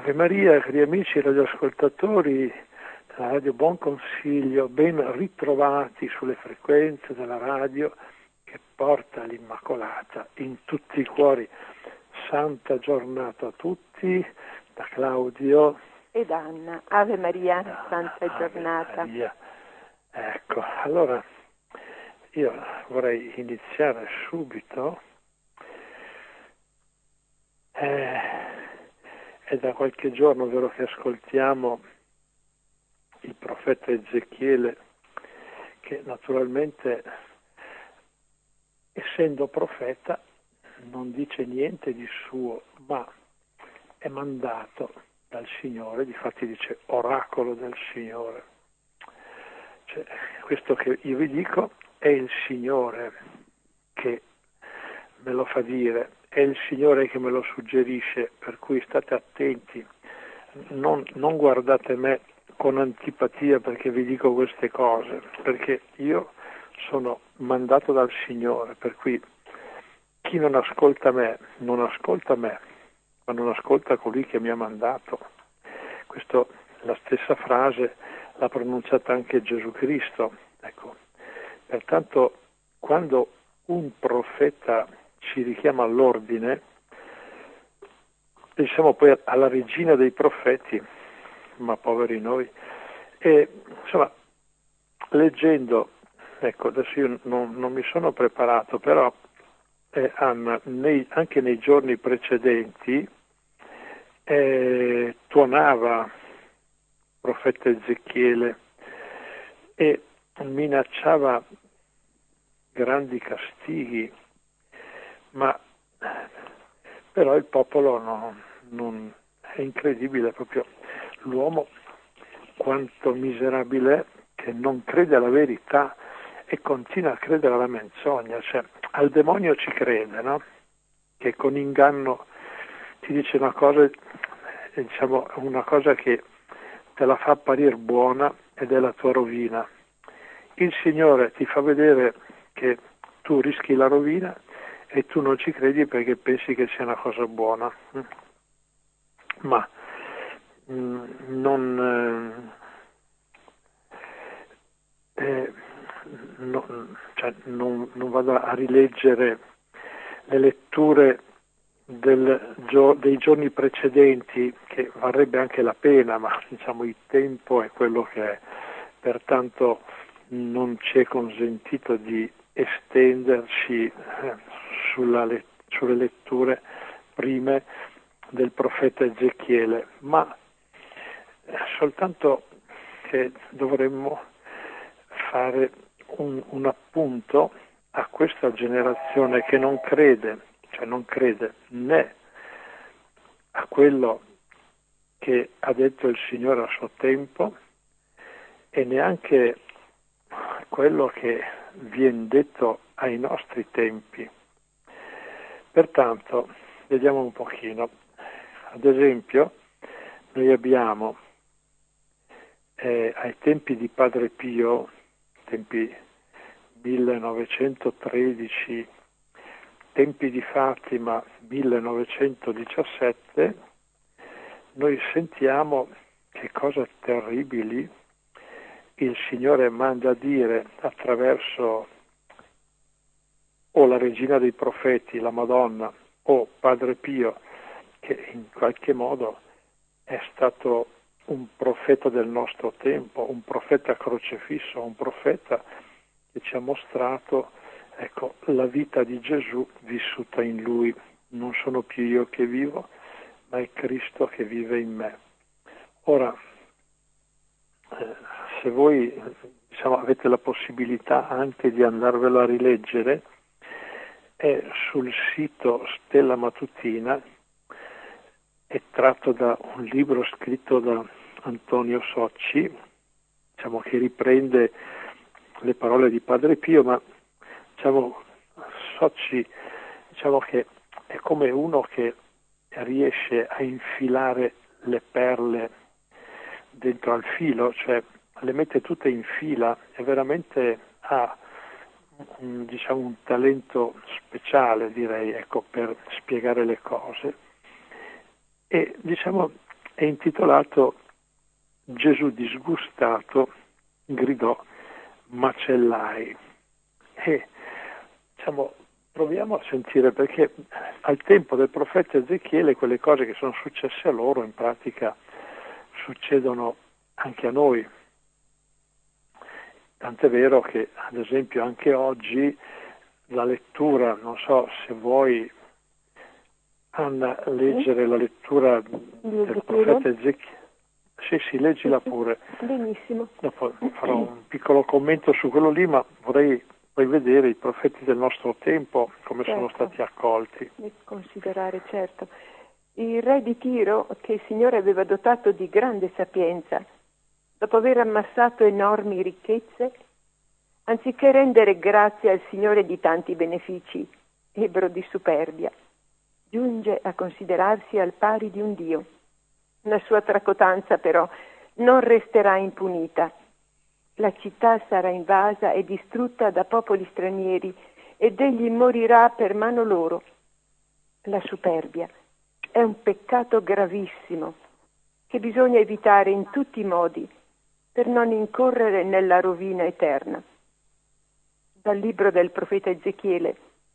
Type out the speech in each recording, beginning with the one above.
Ave Maria, cari amici radioascoltatori della Radio Buon Consiglio, ben ritrovati sulle frequenze della radio che porta l'Immacolata in tutti i cuori. Santa giornata a tutti, da Claudio ed Anna. Ave Maria, santa giornata. Ave Maria. Ecco, allora io vorrei iniziare subito. È da qualche giorno, vero, che ascoltiamo il profeta Ezechiele, che naturalmente, essendo profeta, non dice niente di suo, ma è mandato dal Signore, difatti dice oracolo del Signore. Cioè, questo che io vi dico è il Signore che me lo fa dire, è il Signore che me lo suggerisce, per cui state attenti, non guardate me con antipatia perché vi dico queste cose, perché io sono mandato dal Signore, per cui chi non ascolta me, ma non ascolta colui che mi ha mandato. Questo, la stessa frase l'ha pronunciata anche Gesù Cristo. Ecco. Pertanto, quando un profeta ci richiama all'ordine, pensiamo poi alla regina dei profeti, ma poveri noi. E insomma, leggendo, ecco, adesso io non mi sono preparato, però Anna, anche nei giorni precedenti tuonava il profeta Ezechiele e minacciava grandi castighi, ma però il popolo non è incredibile, proprio l'uomo quanto miserabile è, che non crede alla verità e continua a credere alla menzogna, cioè al demonio ci crede, no? Che con inganno ti dice una cosa, diciamo una cosa che te la fa apparire buona ed è la tua rovina. Il Signore ti fa vedere che tu rischi la rovina e tu non ci credi perché pensi che sia una cosa buona. Ma non vado a rileggere le letture dei giorni precedenti, che varrebbe anche la pena, ma diciamo il tempo è quello che è, pertanto non ci è consentito di estenderci sulle letture prime del profeta Ezechiele, ma soltanto che dovremmo fare un appunto a questa generazione che non crede né a quello che ha detto il Signore a suo tempo e neanche a quello che viene detto ai nostri tempi. Pertanto, vediamo un pochino. Ad esempio, noi abbiamo ai tempi di Padre Pio, tempi 1913, tempi di Fatima 1917, noi sentiamo che cose terribili il Signore manda a dire attraverso o la regina dei profeti, la Madonna, o Padre Pio, che in qualche modo è stato un profeta del nostro tempo, un profeta crocefisso, un profeta che ci ha mostrato, ecco, la vita di Gesù vissuta in Lui. Non sono più io che vivo, ma è Cristo che vive in me. Ora, se voi avete la possibilità anche di andarvelo a rileggere, è sul sito Stella Matutina, è tratto da un libro scritto da Antonio Socci, che riprende le parole di Padre Pio, ma Socci che è come uno che riesce a infilare le perle dentro al filo, cioè le mette tutte in fila e veramente ha un talento speciale, direi, ecco, per spiegare le cose. E è intitolato Gesù disgustato gridò macellai. E diciamo, proviamo a sentire, perché al tempo del profeta Ezechiele quelle cose che sono successe a loro in pratica succedono anche a noi. Tant'è vero che, ad esempio, anche oggi la lettura, non so se vuoi, Anna, leggere la lettura del profeta Ezechiele. Sì, leggila pure. Benissimo. Dopo farò un piccolo commento su quello lì, ma vorrei poi vedere i profeti del nostro tempo come sono stati accolti. E considerare, certo. Il re di Tiro, che il Signore aveva dotato di grande sapienza, dopo aver ammassato enormi ricchezze, anziché rendere grazie al Signore di tanti benefici, ebbro di superbia, giunge a considerarsi al pari di un Dio. La sua tracotanza però non resterà impunita. La città sarà invasa e distrutta da popoli stranieri ed egli morirà per mano loro. La superbia è un peccato gravissimo che bisogna evitare in tutti i modi per non incorrere nella rovina eterna. Dal libro del profeta Ezechiele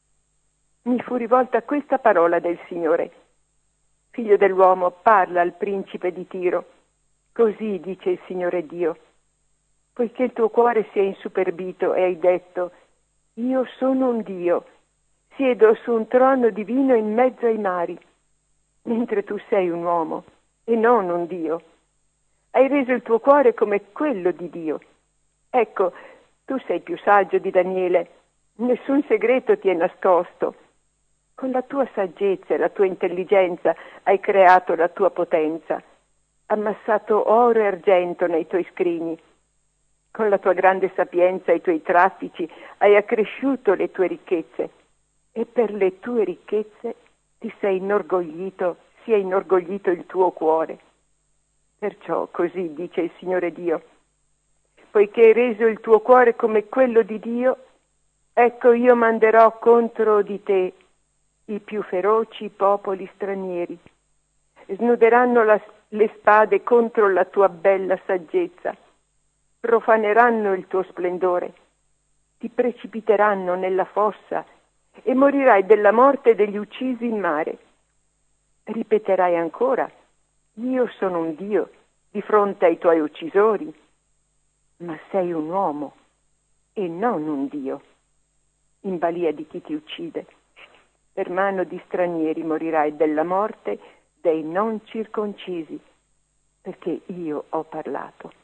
mi fu rivolta questa parola del Signore: Figlio dell'uomo, parla al principe di Tiro. Così dice il Signore Dio: poiché il tuo cuore si è insuperbito e hai detto: io sono un Dio, siedo su un trono divino in mezzo ai mari, mentre tu sei un uomo e non un Dio. Hai reso il tuo cuore come quello di Dio. Ecco, tu sei più saggio di Daniele, nessun segreto ti è nascosto. Con la tua saggezza e la tua intelligenza hai creato la tua potenza, ammassato oro e argento nei tuoi scrigni. Con la tua grande sapienza e i tuoi traffici hai accresciuto le tue ricchezze e per le tue ricchezze si è inorgoglito il tuo cuore. Perciò così dice il Signore Dio: poiché hai reso il tuo cuore come quello di Dio, ecco io manderò contro di te i più feroci popoli stranieri. Snuderanno le spade contro la tua bella saggezza, profaneranno il tuo splendore, ti precipiteranno nella fossa e morirai della morte degli uccisi in mare. Ripeterai ancora: io sono un Dio di fronte ai tuoi uccisori, ma sei un uomo e non un Dio, in balia di chi ti uccide. Per mano di stranieri morirai della morte dei non circoncisi, perché io ho parlato.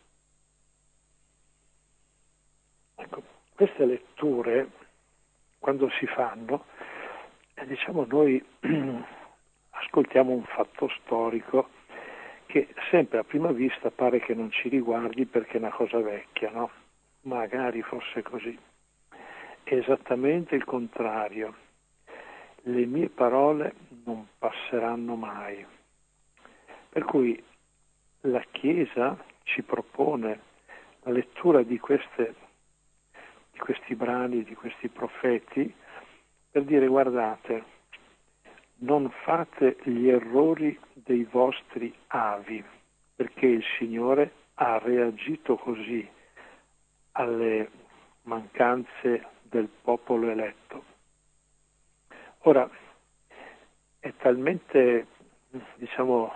Ecco, queste letture, quando si fanno, diciamo noi ascoltiamo un fatto storico che sempre a prima vista pare che non ci riguardi perché è una cosa vecchia, no? Magari fosse così. È esattamente il contrario. Le mie parole non passeranno mai. Per cui la Chiesa ci propone la lettura di questi brani, di questi profeti, per dire: guardate, non fate gli errori dei vostri avi, perché il Signore ha reagito così alle mancanze del popolo eletto. Ora, è talmente, diciamo,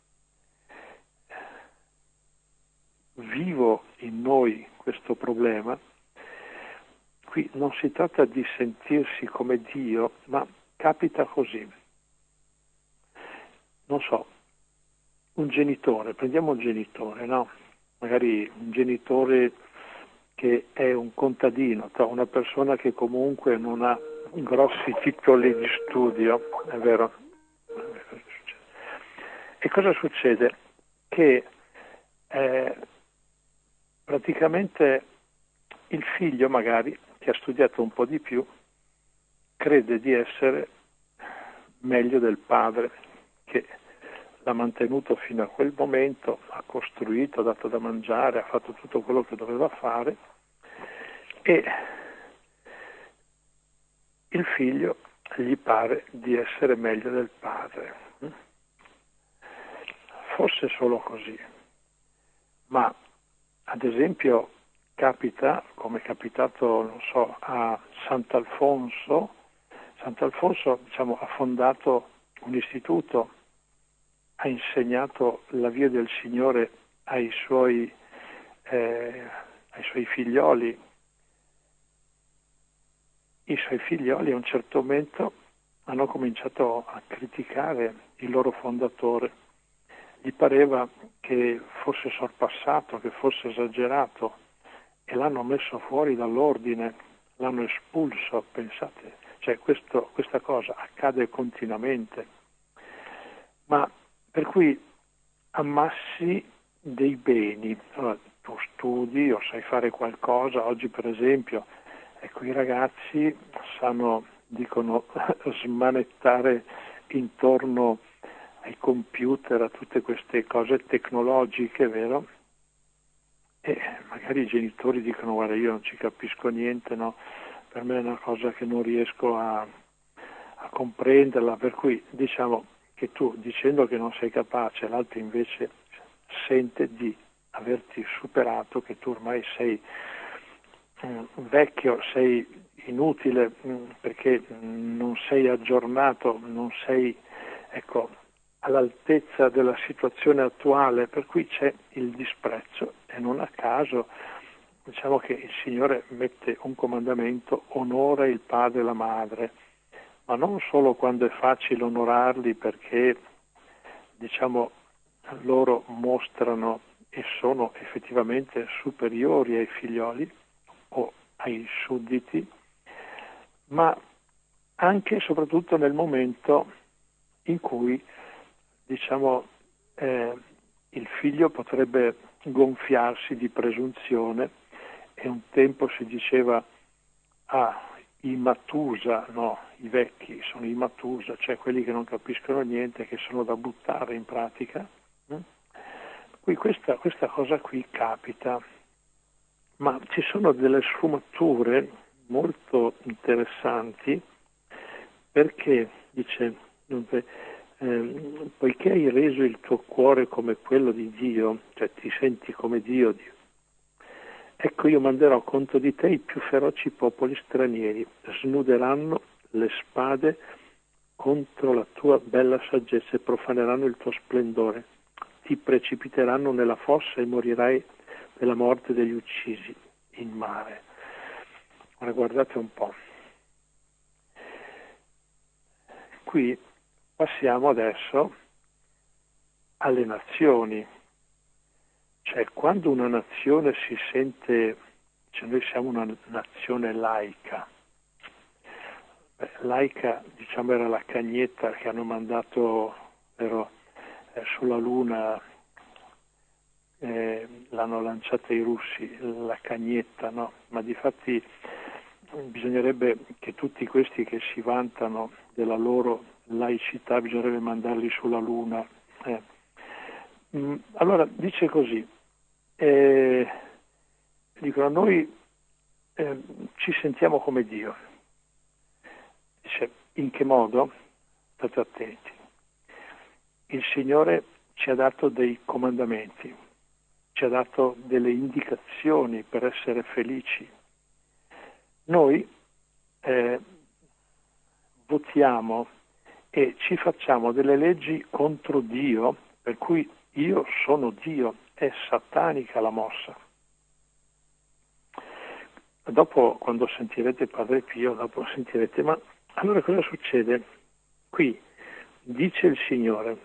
vivo in noi questo problema. Qui non si tratta di sentirsi come Dio, ma capita così. Non so, un genitore, prendiamo un genitore, no? Magari un genitore che è un contadino, una persona che comunque non ha grossi titoli di studio, è vero? E cosa succede? Che praticamente il figlio, magari, che ha studiato un po' di più, crede di essere meglio del padre, che l'ha mantenuto fino a quel momento, ha costruito, ha dato da mangiare, ha fatto tutto quello che doveva fare, e il figlio gli pare di essere meglio del padre. fosse solo così, ma ad esempio capita, come è capitato, non so, a Sant'Alfonso, diciamo, ha fondato un istituto, ha insegnato la via del Signore ai suoi figlioli. I suoi figlioli a un certo momento hanno cominciato a criticare il loro fondatore. Gli pareva che fosse sorpassato, che fosse esagerato, e l'hanno messo fuori dall'ordine, l'hanno espulso, pensate. Cioè questa cosa accade continuamente. Ma per cui ammassi dei beni. Allora, tu studi o sai fare qualcosa. Oggi per esempio, ecco, i ragazzi dicono smanettare intorno ai computer, a tutte queste cose tecnologiche, vero? E magari i genitori dicono: guarda, io non ci capisco niente, no? Per me è una cosa che non riesco a comprenderla, per cui diciamo che tu, dicendo che non sei capace, l'altro invece sente di averti superato, che tu ormai sei vecchio, sei inutile, perché non sei aggiornato, non sei, ecco, all'altezza della situazione attuale, per cui c'è il disprezzo. E non a caso diciamo che il Signore mette un comandamento: onora il padre e la madre, ma non solo quando è facile onorarli, perché diciamo loro mostrano e sono effettivamente superiori ai figlioli o ai sudditi, ma anche e soprattutto nel momento in cui diciamo il figlio potrebbe gonfiarsi di presunzione, e un tempo si diceva i Matusa, no, i vecchi sono i Matusa, cioè quelli che non capiscono niente, che sono da buttare in pratica. Qui questa cosa qui capita, ma ci sono delle sfumature molto interessanti, perché dice poiché hai reso il tuo cuore come quello di Dio, cioè ti senti come Dio, ecco, io manderò contro di te i più feroci popoli stranieri, snuderanno le spade contro la tua bella saggezza e profaneranno il tuo splendore, ti precipiteranno nella fossa e morirai per la morte degli uccisi in mare. Ora guardate un po'. Qui passiamo adesso alle nazioni. Cioè, quando una nazione si sente, cioè noi siamo una nazione laica. Laica, diciamo, era la cagnetta che hanno mandato sulla Luna, l'hanno lanciata i russi, la cagnetta, no? Ma difatti bisognerebbe che tutti questi che si vantano della loro laicità, bisognerebbe mandarli sulla Luna. Allora dice così, dicono: noi ci sentiamo come Dio. Dice: in che modo? State attenti. Il Signore ci ha dato dei comandamenti, ci ha dato delle indicazioni per essere felici. Noi votiamo e ci facciamo delle leggi contro Dio, per cui io sono Dio. È satanica la mossa. Dopo, quando sentirete Padre Pio, dopo sentirete: ma allora cosa succede? Qui dice il Signore: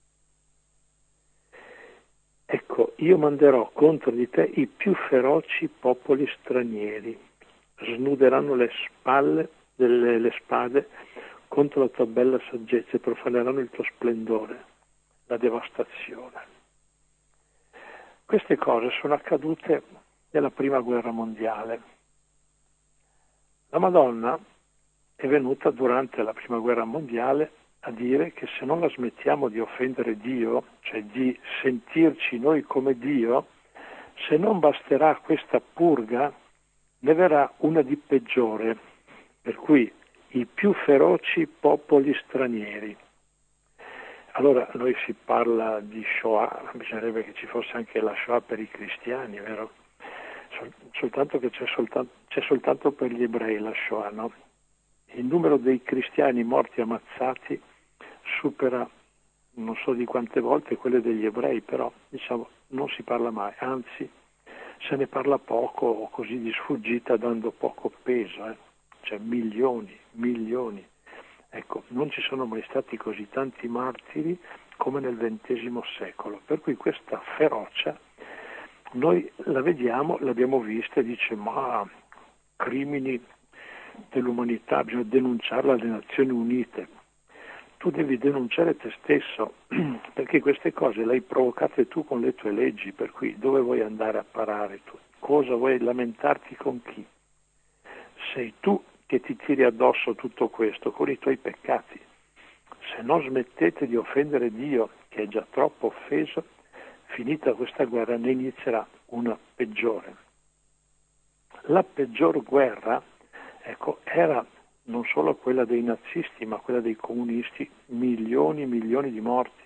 ecco, io manderò contro di te i più feroci popoli stranieri, snuderanno le spade contro la tua bella saggezza e profaneranno il tuo splendore, la devastazione. Queste cose sono accadute nella Prima Guerra Mondiale. La Madonna è venuta durante la Prima Guerra Mondiale a dire che se non la smettiamo di offendere Dio, cioè di sentirci noi come Dio, se non basterà questa purga, ne verrà una di peggiore, per cui i più feroci popoli stranieri. Allora noi si parla di Shoah, bisognerebbe che ci fosse anche la Shoah per i cristiani, vero? Soltanto che c'è soltanto per gli ebrei la Shoah, no? Il numero dei cristiani morti ammazzati supera non so di quante volte quelle degli ebrei, però diciamo non si parla mai, anzi se ne parla poco o così di sfuggita, dando poco peso, cioè milioni. Ecco, non ci sono mai stati così tanti martiri come nel XX secolo, per cui questa ferocia noi la vediamo, l'abbiamo vista e dice ma crimini dell'umanità, bisogna denunciarla alle Nazioni Unite. Tu devi denunciare te stesso, perché queste cose le hai provocate tu con le tue leggi, per cui dove vuoi andare a parare tu? Cosa vuoi lamentarti con chi? Sei tu che ti tiri addosso tutto questo con i tuoi peccati. Se non smettete di offendere Dio, che è già troppo offeso, finita questa guerra ne inizierà una peggiore. La peggior guerra, ecco, era non solo quella dei nazisti, ma quella dei comunisti, milioni di morti.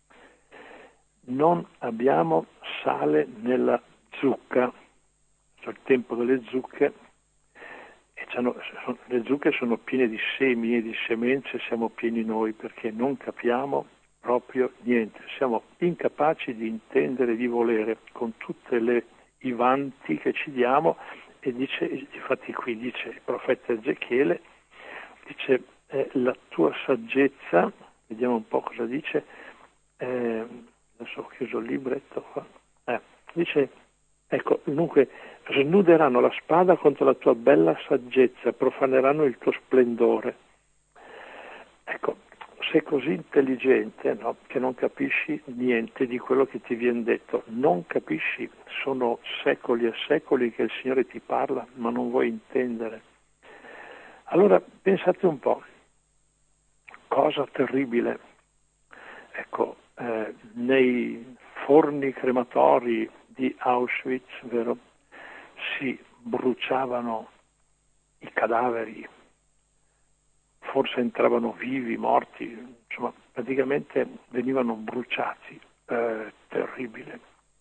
Non abbiamo sale nella zucca, cioè il tempo delle zucche, le zucche sono piene di semi e di semenze, siamo pieni noi perché non capiamo proprio niente, siamo incapaci di intendere, di volere con tutte i vanti che ci diamo. E dice, infatti qui dice il profeta Ezechiele, dice la tua saggezza, vediamo un po' cosa dice, adesso ho chiuso il libretto qua, dice, ecco, dunque snuderanno la spada contro la tua bella saggezza, profaneranno il tuo splendore. Ecco, sei così intelligente, no, che non capisci niente di quello che ti viene detto, non capisci, sono secoli e secoli che il Signore ti parla, ma non vuoi intendere. Allora pensate un po', cosa terribile, ecco, nei forni crematori di Auschwitz, vero, si bruciavano i cadaveri, forse entravano vivi, morti, insomma praticamente venivano bruciati, terribile,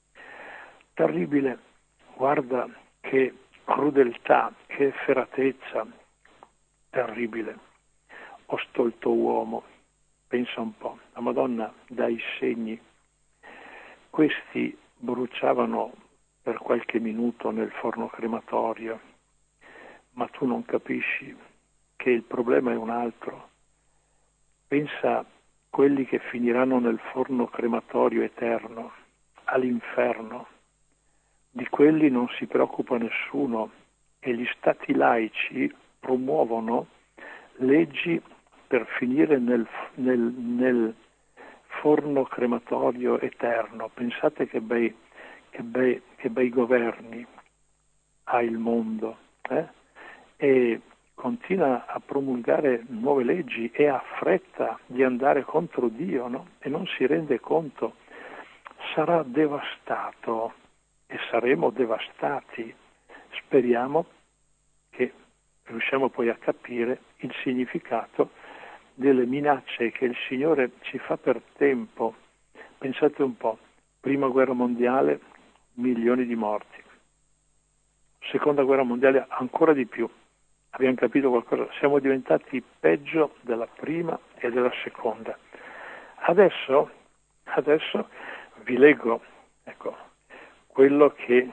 guarda che crudeltà, che efferatezza, terribile. O stolto uomo, pensa un po', la Madonna dà i segni, questi bruciavano per qualche minuto nel forno crematorio, ma tu non capisci che il problema è un altro. Pensa quelli che finiranno nel forno crematorio eterno, all'inferno. Di quelli non si preoccupa nessuno e gli stati laici promuovono leggi per finire nel forno crematorio eterno. Pensate che bei governi ha il mondo, e continua a promulgare nuove leggi e ha fretta di andare contro Dio, no? E non si rende conto. Sarà devastato e saremo devastati. Speriamo che riusciamo poi a capire il significato delle minacce che il Signore ci fa per tempo. Pensate un po', prima guerra mondiale, milioni di morti, seconda guerra mondiale ancora di più, abbiamo capito qualcosa, siamo diventati peggio della prima e della seconda. Adesso vi leggo, ecco, quello che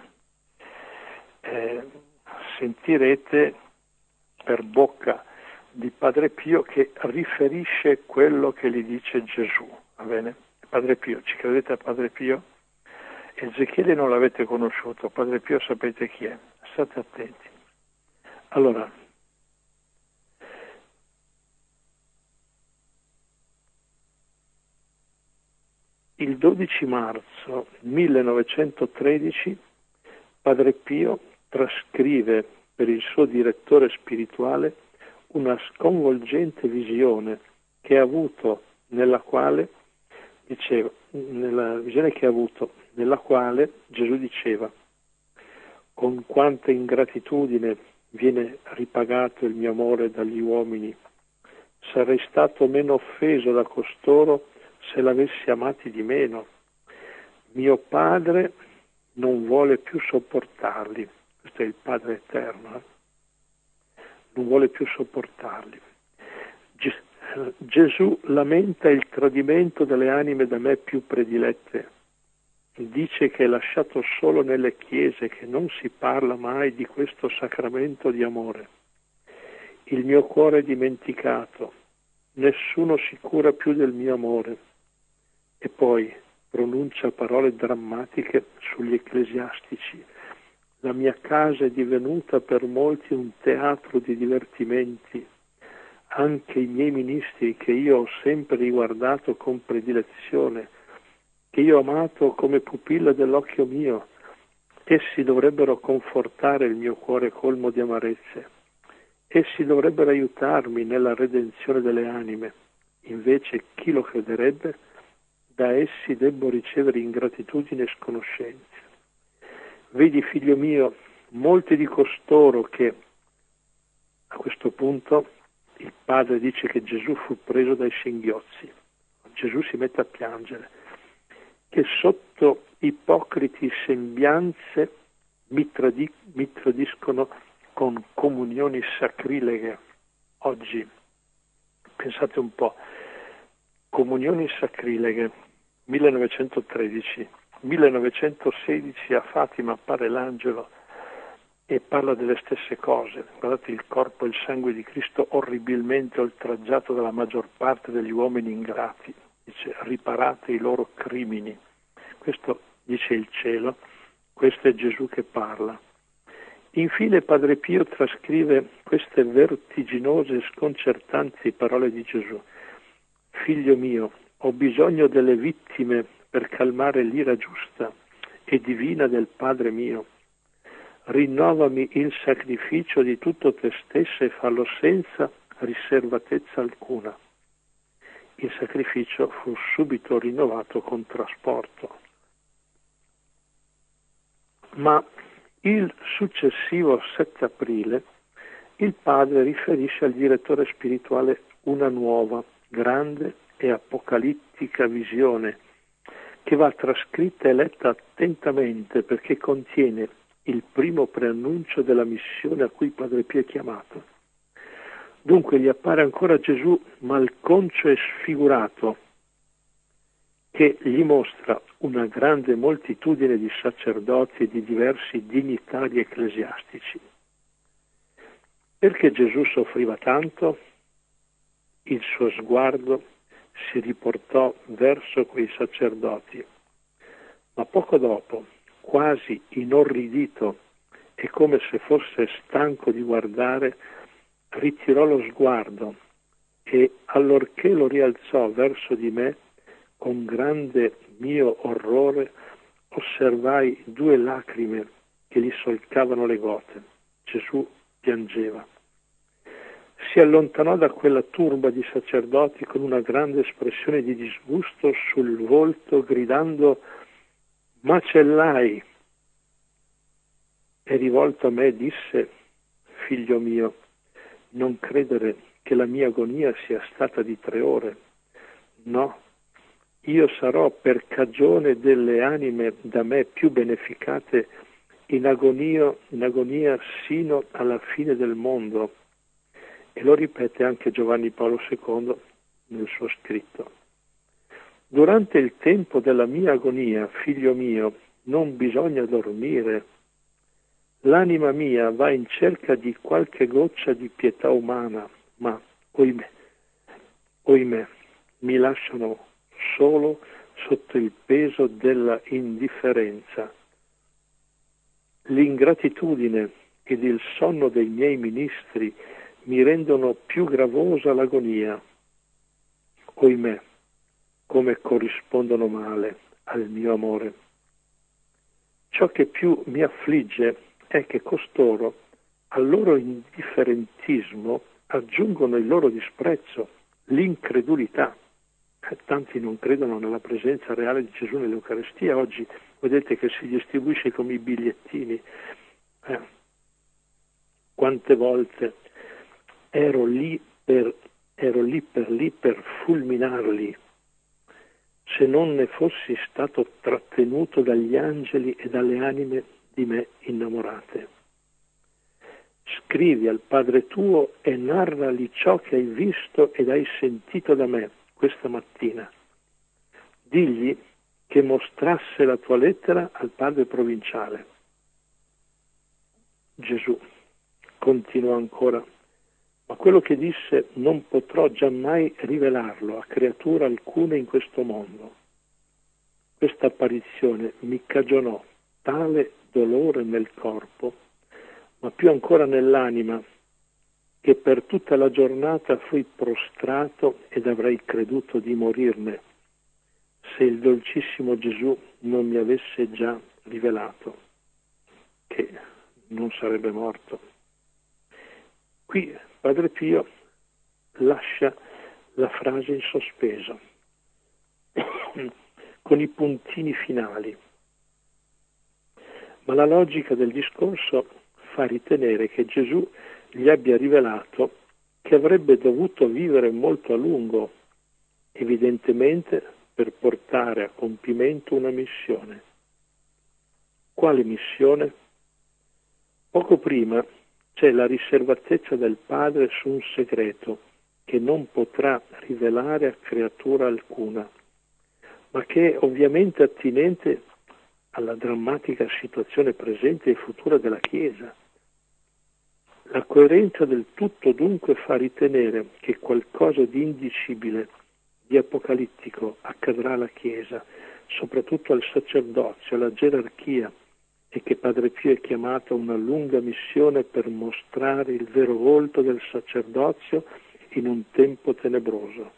sentirete per bocca di Padre Pio, che riferisce quello che gli dice Gesù, va bene? Padre Pio, ci credete a Padre Pio? Ezechiele non l'avete conosciuto, Padre Pio sapete chi è, state attenti. Allora, il 12 marzo 1913 Padre Pio trascrive per il suo direttore spirituale una sconvolgente visione che ha avuto, nella quale diceva, nella visione che ha avuto, nella quale Gesù diceva: con quanta ingratitudine viene ripagato il mio amore dagli uomini, sarei stato meno offeso da costoro se l'avessi amati di meno. Mio Padre non vuole più sopportarli. Questo è il Padre eterno. Non vuole più sopportarli. Gesù lamenta il tradimento delle anime da me più predilette. Dice che è lasciato solo nelle chiese, che non si parla mai di questo sacramento di amore. Il mio cuore è dimenticato, nessuno si cura più del mio amore. E poi pronuncia parole drammatiche sugli ecclesiastici. La mia casa è divenuta per molti un teatro di divertimenti. Anche i miei ministri, che io ho sempre riguardato con predilezione, che io ho amato come pupilla dell'occhio mio, essi dovrebbero confortare il mio cuore colmo di amarezze. Essi dovrebbero aiutarmi nella redenzione delle anime. Invece chi lo crederebbe? Da essi debbo ricevere ingratitudine e sconoscenza. Vedi, figlio mio, molti di costoro che, a questo punto, il padre dice che Gesù fu preso dai singhiozzi. Gesù si mette a piangere, che sotto ipocriti sembianze mi tradiscono con comunioni sacrileghe. Oggi, pensate un po', comunioni sacrileghe, 1913, 1916 a Fatima appare l'angelo e parla delle stesse cose. Guardate il corpo e il sangue di Cristo orribilmente oltraggiato dalla maggior parte degli uomini ingrati. Dice: riparate i loro crimini. Questo dice il cielo, questo è Gesù che parla. Infine Padre Pio trascrive queste vertiginose e sconcertanti parole di Gesù. Figlio mio, ho bisogno delle vittime per calmare l'ira giusta e divina del Padre mio. Rinnovami il sacrificio di tutto te stesso e fallo senza riservatezza alcuna. Il sacrificio fu subito rinnovato con trasporto. Ma il successivo 7 aprile il padre riferisce al direttore spirituale una nuova, grande e apocalittica visione che va trascritta e letta attentamente perché contiene il primo preannuncio della missione a cui Padre Pio è chiamato. Dunque gli appare ancora Gesù malconcio e sfigurato, che gli mostra una grande moltitudine di sacerdoti e di diversi dignitari ecclesiastici. Perché Gesù soffriva tanto? Il suo sguardo si riportò verso quei sacerdoti, ma poco dopo, quasi inorridito e come se fosse stanco di guardare, ritirò lo sguardo e, allorché lo rialzò verso di me, con grande mio orrore osservai 2 lacrime che gli solcavano le gote. Gesù piangeva. Si allontanò da quella turba di sacerdoti con una grande espressione di disgusto sul volto, gridando: «Macellai!» E rivolto a me disse: «Figlio mio, non credere che la mia agonia sia stata di 3 ore. No, io sarò per cagione delle anime da me più beneficate in agonia sino alla fine del mondo». E lo ripete anche Giovanni Paolo II nel suo scritto. Durante il tempo della mia agonia, figlio mio, non bisogna dormire. L'anima mia va in cerca di qualche goccia di pietà umana, ma, oimè, mi lasciano solo sotto il peso della indifferenza. L'ingratitudine ed il sonno dei miei ministri mi rendono più gravosa l'agonia. Oimè, come corrispondono male al mio amore. Ciò che più mi affligge è che costoro al loro indifferentismo aggiungono il loro disprezzo, l'incredulità. Tanti non credono nella presenza reale di Gesù nell'Eucaristia. Oggi vedete che si distribuisce come i bigliettini. Quante volte ero lì per fulminarli, se non ne fossi stato trattenuto dagli angeli e dalle anime di me innamorate. Scrivi al Padre tuo e narrali ciò che hai visto ed hai sentito da me questa mattina. Digli che mostrasse la tua lettera al padre provinciale. Gesù continuò ancora, ma quello che disse non potrò giammai rivelarlo a creatura alcuna in questo mondo. Questa apparizione mi cagionò tale dolore nel corpo, ma più ancora nell'anima, che per tutta la giornata fui prostrato ed avrei creduto di morirne, se il dolcissimo Gesù non mi avesse già rivelato che non sarebbe morto. Qui Padre Pio lascia la frase in sospeso, con i puntini finali, ma la logica del discorso fa ritenere che Gesù gli abbia rivelato che avrebbe dovuto vivere molto a lungo, evidentemente per portare a compimento una missione. Quale missione? Poco prima c'è la riservatezza del Padre su un segreto che non potrà rivelare a creatura alcuna, ma che è ovviamente attinente alla drammatica situazione presente e futura della Chiesa. La coerenza del tutto dunque fa ritenere che qualcosa di indicibile, di apocalittico accadrà alla Chiesa, soprattutto al sacerdozio, alla gerarchia, e che Padre Pio è chiamato a una lunga missione per mostrare il vero volto del sacerdozio in un tempo tenebroso.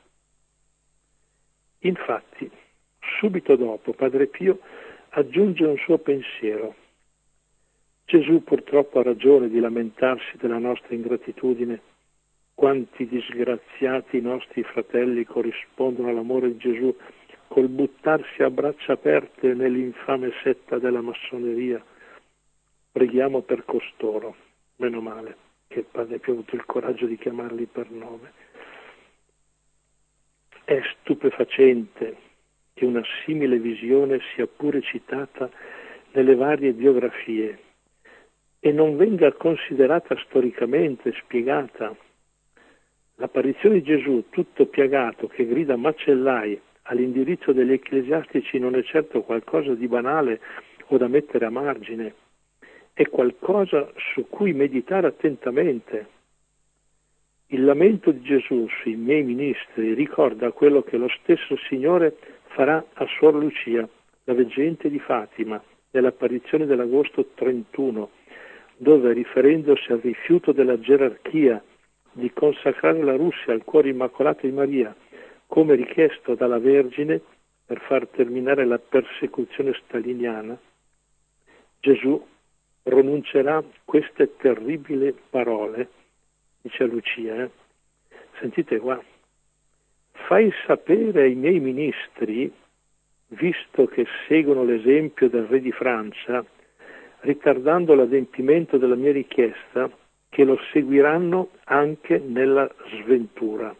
Infatti, subito dopo, Padre Pio aggiunge un suo pensiero. Gesù purtroppo ha ragione di lamentarsi della nostra ingratitudine. Quanti disgraziati nostri fratelli corrispondono all'amore di Gesù col buttarsi a braccia aperte nell'infame setta della massoneria. Preghiamo per costoro, meno male che Padre Pio ha avuto il coraggio di chiamarli per nome. È stupefacente che una simile visione sia pure citata nelle varie biografie e non venga considerata storicamente, spiegata. L'apparizione di Gesù, tutto piagato, che grida macellai all'indirizzo degli ecclesiastici, non è certo qualcosa di banale o da mettere a margine, è qualcosa su cui meditare attentamente. Il lamento di Gesù sui miei ministri ricorda quello che lo stesso Signore farà a Suor Lucia, la veggente di Fatima, nell'apparizione dell'agosto 31, dove, riferendosi al rifiuto della gerarchia di consacrare la Russia al cuore immacolato di Maria, come richiesto dalla Vergine per far terminare la persecuzione staliniana, Gesù pronuncerà queste terribili parole, dice Lucia, sentite qua: fai sapere ai miei ministri, visto che seguono l'esempio del re di Francia, ritardando l'adempimento della mia richiesta, che lo seguiranno anche nella sventura.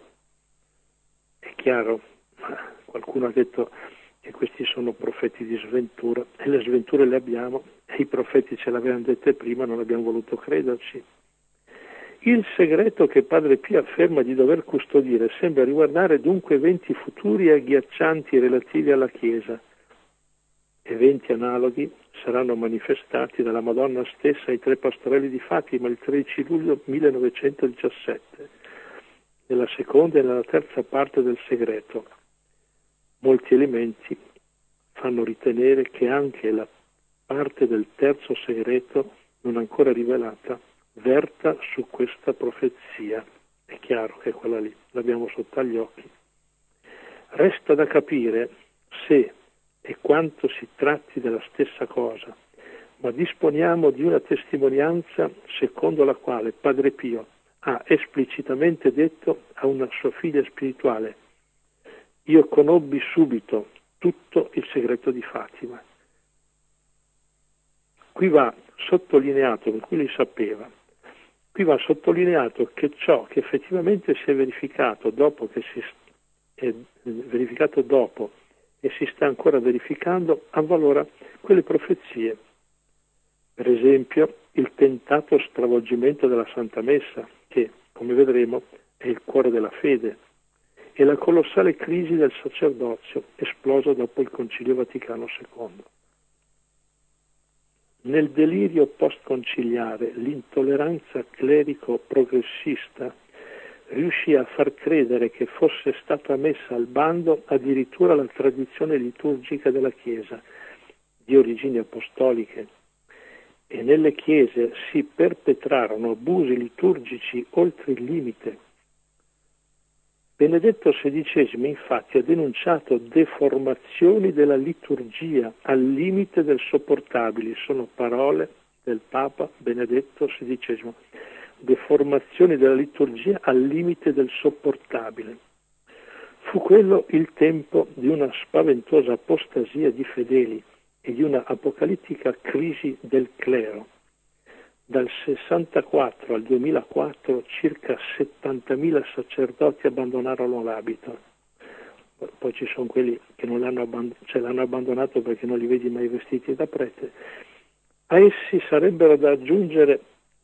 È chiaro, qualcuno ha detto che questi sono profeti di sventura, e le sventure le abbiamo, e i profeti ce l'avevano dette prima, non abbiamo voluto crederci. Il segreto che Padre Pio afferma di dover custodire sembra riguardare dunque eventi futuri e agghiaccianti relativi alla Chiesa. Eventi analoghi saranno manifestati dalla Madonna stessa ai tre pastorelli di Fatima il 13 luglio 1917, nella seconda e nella terza parte del segreto. Molti elementi fanno ritenere che anche la parte del terzo segreto, non ancora rivelata, verta su questa profezia. È chiaro che quella lì l'abbiamo sotto agli occhi. Resta da capire se e quanto si tratti della stessa cosa, ma disponiamo di una testimonianza secondo la quale Padre Pio ha esplicitamente detto a una sua figlia spirituale: io conobbi subito tutto il segreto di Fatima. Qui va sottolineato, per cui lui sapeva, qui va sottolineato che ciò che effettivamente si è verificato dopo e si sta ancora verificando, avvalora quelle profezie. Per esempio, il tentato stravolgimento della Santa Messa, che, come vedremo, è il cuore della fede, e la colossale crisi del sacerdozio esplosa dopo il Concilio Vaticano II. Nel delirio post-conciliare, l'intolleranza clerico-progressista riuscì a far credere che fosse stata messa al bando addirittura la tradizione liturgica della Chiesa, di origini apostoliche, e nelle chiese si perpetrarono abusi liturgici oltre il limite. Benedetto XVI infatti ha denunciato deformazioni della liturgia al limite del sopportabile, sono parole del Papa Benedetto XVI, deformazioni della liturgia al limite del sopportabile. Fu quello il tempo di una spaventosa apostasia di fedeli e di una apocalittica crisi del clero. Dal 64 al 2004 circa 70.000 sacerdoti abbandonarono l'abito. Poi ci sono quelli che non l'hanno abbandonato perché non li vedi mai vestiti da prete. A essi sarebbero da aggiungere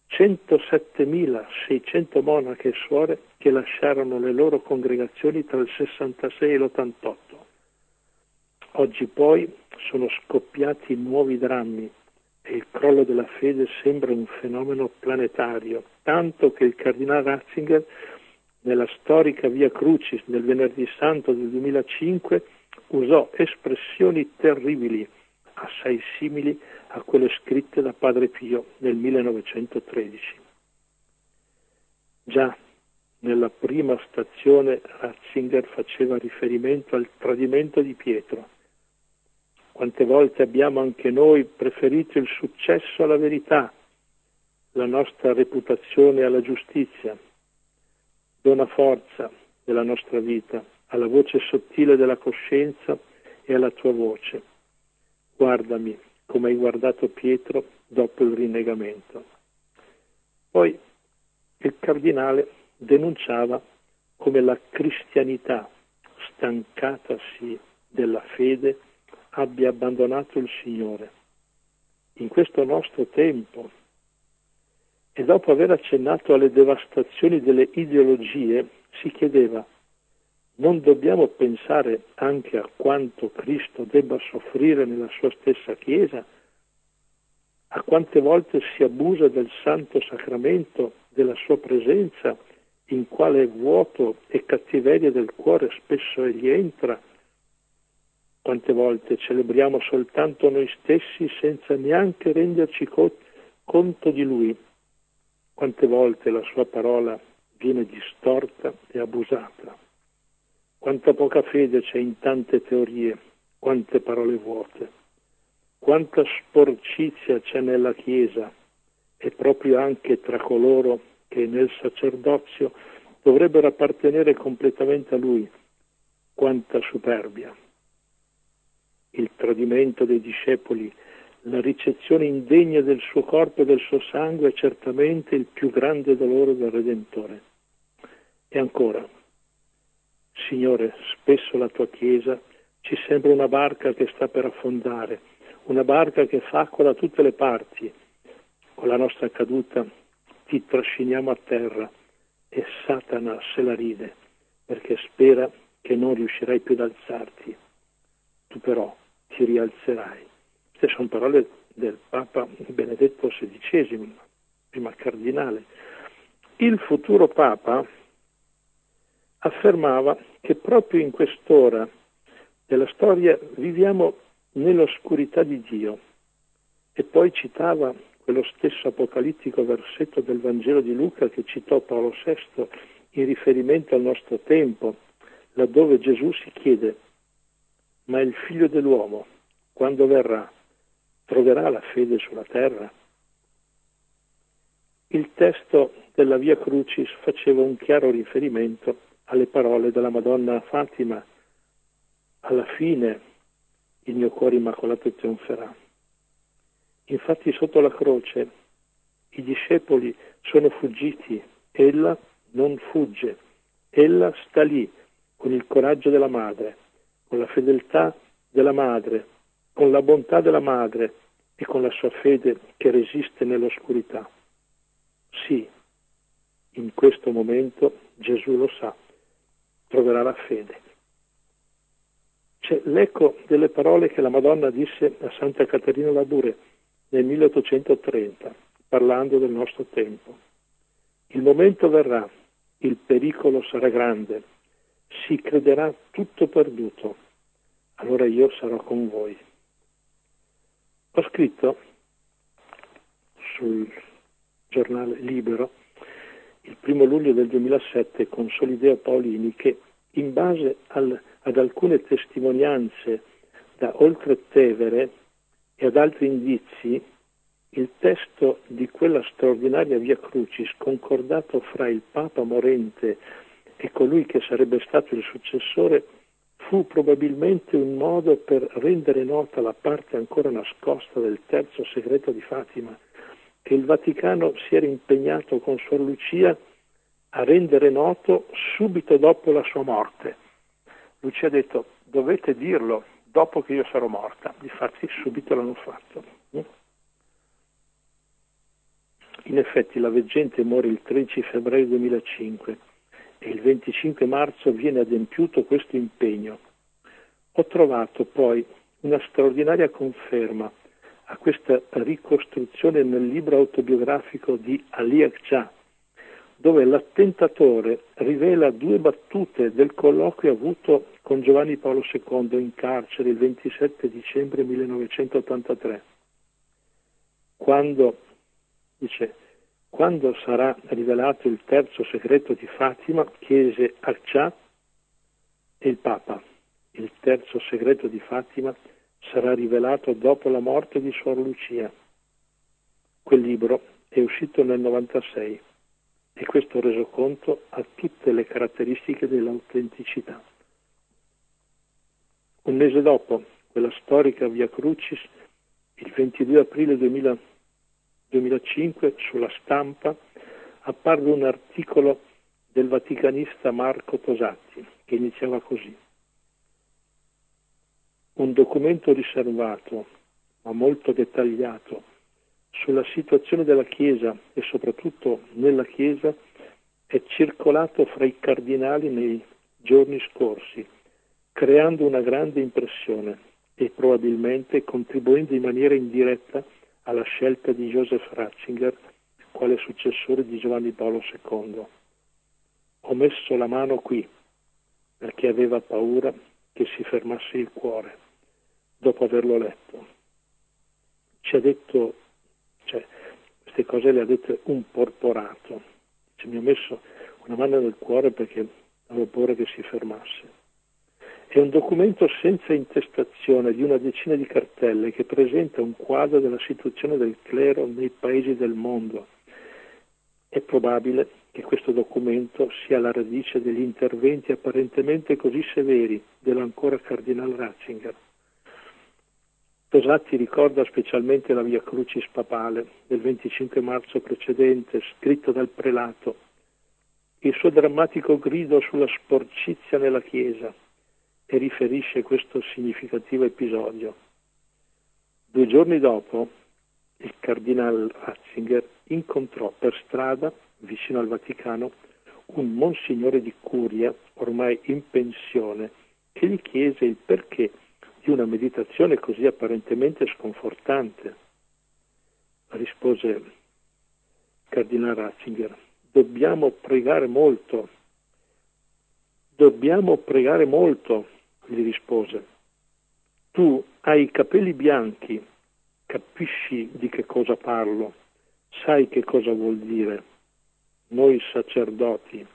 107.600 monache e suore che lasciarono le loro congregazioni tra il 66 e l'88. Oggi poi sono scoppiati nuovi drammi e il crollo della fede sembra un fenomeno planetario, tanto che il cardinale Ratzinger, nella storica Via Crucis del Venerdì Santo del 2005, usò espressioni terribili, assai simili a quelle scritte da Padre Pio nel 1913. Già nella prima stazione Ratzinger faceva riferimento al tradimento di Pietro. Quante volte abbiamo anche noi preferito il successo alla verità, la nostra reputazione alla giustizia. Dona forza della nostra vita alla voce sottile della coscienza e alla tua voce. Guardami come hai guardato Pietro dopo il rinnegamento. Poi il cardinale denunciava come la cristianità, stancatasi della fede, abbia abbandonato il Signore. In questo nostro tempo, e dopo aver accennato alle devastazioni delle ideologie, si chiedeva: non dobbiamo pensare anche a quanto Cristo debba soffrire nella sua stessa Chiesa? A quante volte si abusa del Santo Sacramento, della sua presenza, in quale vuoto e cattiveria del cuore spesso egli entra? Quante volte celebriamo soltanto noi stessi senza neanche renderci conto di Lui? Quante volte la sua parola viene distorta e abusata? Quanta poca fede c'è in tante teorie, quante parole vuote. Quanta sporcizia c'è nella Chiesa e proprio anche tra coloro che nel sacerdozio dovrebbero appartenere completamente a Lui. Quanta superbia. Il tradimento dei discepoli, la ricezione indegna del suo corpo e del suo sangue è certamente il più grande dolore del Redentore. E ancora, Signore, spesso la tua Chiesa ci sembra una barca che sta per affondare, una barca che fa acqua da tutte le parti. Con la nostra caduta ti trasciniamo a terra e Satana se la ride, perché spera che non riuscirai più ad alzarti. Tu però ti rialzerai. Queste sono parole del Papa Benedetto XVI, prima cardinale. Il futuro Papa affermava che proprio in quest'ora della storia viviamo nell'oscurità di Dio, e poi citava quello stesso apocalittico versetto del Vangelo di Luca che citò Paolo VI in riferimento al nostro tempo, laddove Gesù si chiede: ma il Figlio dell'uomo, quando verrà, troverà la fede sulla terra? Il testo della Via Crucis faceva un chiaro riferimento alle parole della Madonna Fatima: alla fine il mio cuore immacolato trionferà. Infatti sotto la croce i discepoli sono fuggiti, ella non fugge, ella sta lì con il coraggio della madre, con la fedeltà della madre, con la bontà della madre e con la sua fede che resiste nell'oscurità. Sì, in questo momento Gesù lo sa, troverà la fede. C'è l'eco delle parole che la Madonna disse a Santa Caterina Labouré nel 1830, parlando del nostro tempo. Il momento verrà, il pericolo sarà grande, si crederà tutto perduto, allora io sarò con voi. Ho scritto sul giornale Libero il 1 luglio del 2007 con Solideo Paolini che in base ad alcune testimonianze da Oltre Tevere e ad altri indizi, il testo di quella straordinaria Via Crucis concordato fra il Papa morente e colui che sarebbe stato il successore fu probabilmente un modo per rendere nota la parte ancora nascosta del terzo segreto di Fatima, che il Vaticano si era impegnato con Suor Lucia a rendere noto subito dopo la sua morte. Lucia ha detto: dovete dirlo dopo che io sarò morta. Difatti subito l'hanno fatto. In effetti la veggente muore il 13 febbraio 2005 e il 25 marzo viene adempiuto questo impegno. Ho trovato poi una straordinaria conferma a questa ricostruzione nel libro autobiografico di Ali Akçaa, dove l'attentatore rivela 2 battute del colloquio avuto con Giovanni Paolo II in carcere il 27 dicembre 1983. Quando sarà rivelato il terzo segreto di Fatima, chiese Akçaa e il Papa. Il terzo segreto di Fatima sarà rivelato dopo la morte di Suor Lucia. Quel libro è uscito nel 96 e questo resoconto ha tutte le caratteristiche dell'autenticità. Un mese dopo quella storica Via Crucis, il 22 aprile 2005, sulla Stampa apparve un articolo del vaticanista Marco Tosatti che iniziava così: un documento riservato ma molto dettagliato sulla situazione della Chiesa e soprattutto nella Chiesa è circolato fra i cardinali nei giorni scorsi, creando una grande impressione e probabilmente contribuendo in maniera indiretta alla scelta di Joseph Ratzinger quale successore di Giovanni Paolo II. Ho messo la mano qui perché aveva paura che si fermasse il cuore dopo averlo letto. Ci ha detto, queste cose le ha dette un porporato. Mi ho messo una mano nel cuore perché avevo paura che si fermasse. È un documento senza intestazione di una decina di cartelle che presenta un quadro della situazione del clero nei paesi del mondo. È probabile che questo documento sia la radice degli interventi apparentemente così severi dell'ancora cardinale Ratzinger. Tosatti ricorda specialmente la Via Crucis papale del 25 marzo precedente, scritto dal prelato, il suo drammatico grido sulla sporcizia nella Chiesa, e riferisce questo significativo episodio. 2 giorni dopo, il cardinale Ratzinger incontrò per strada, vicino al Vaticano, un monsignore di Curia, ormai in pensione, che gli chiese il perché di una meditazione così apparentemente sconfortante. Rispose il cardinale Ratzinger: dobbiamo pregare molto, gli rispose. Tu hai i capelli bianchi, capisci di che cosa parlo, sai che cosa vuol dire. Noi sacerdoti,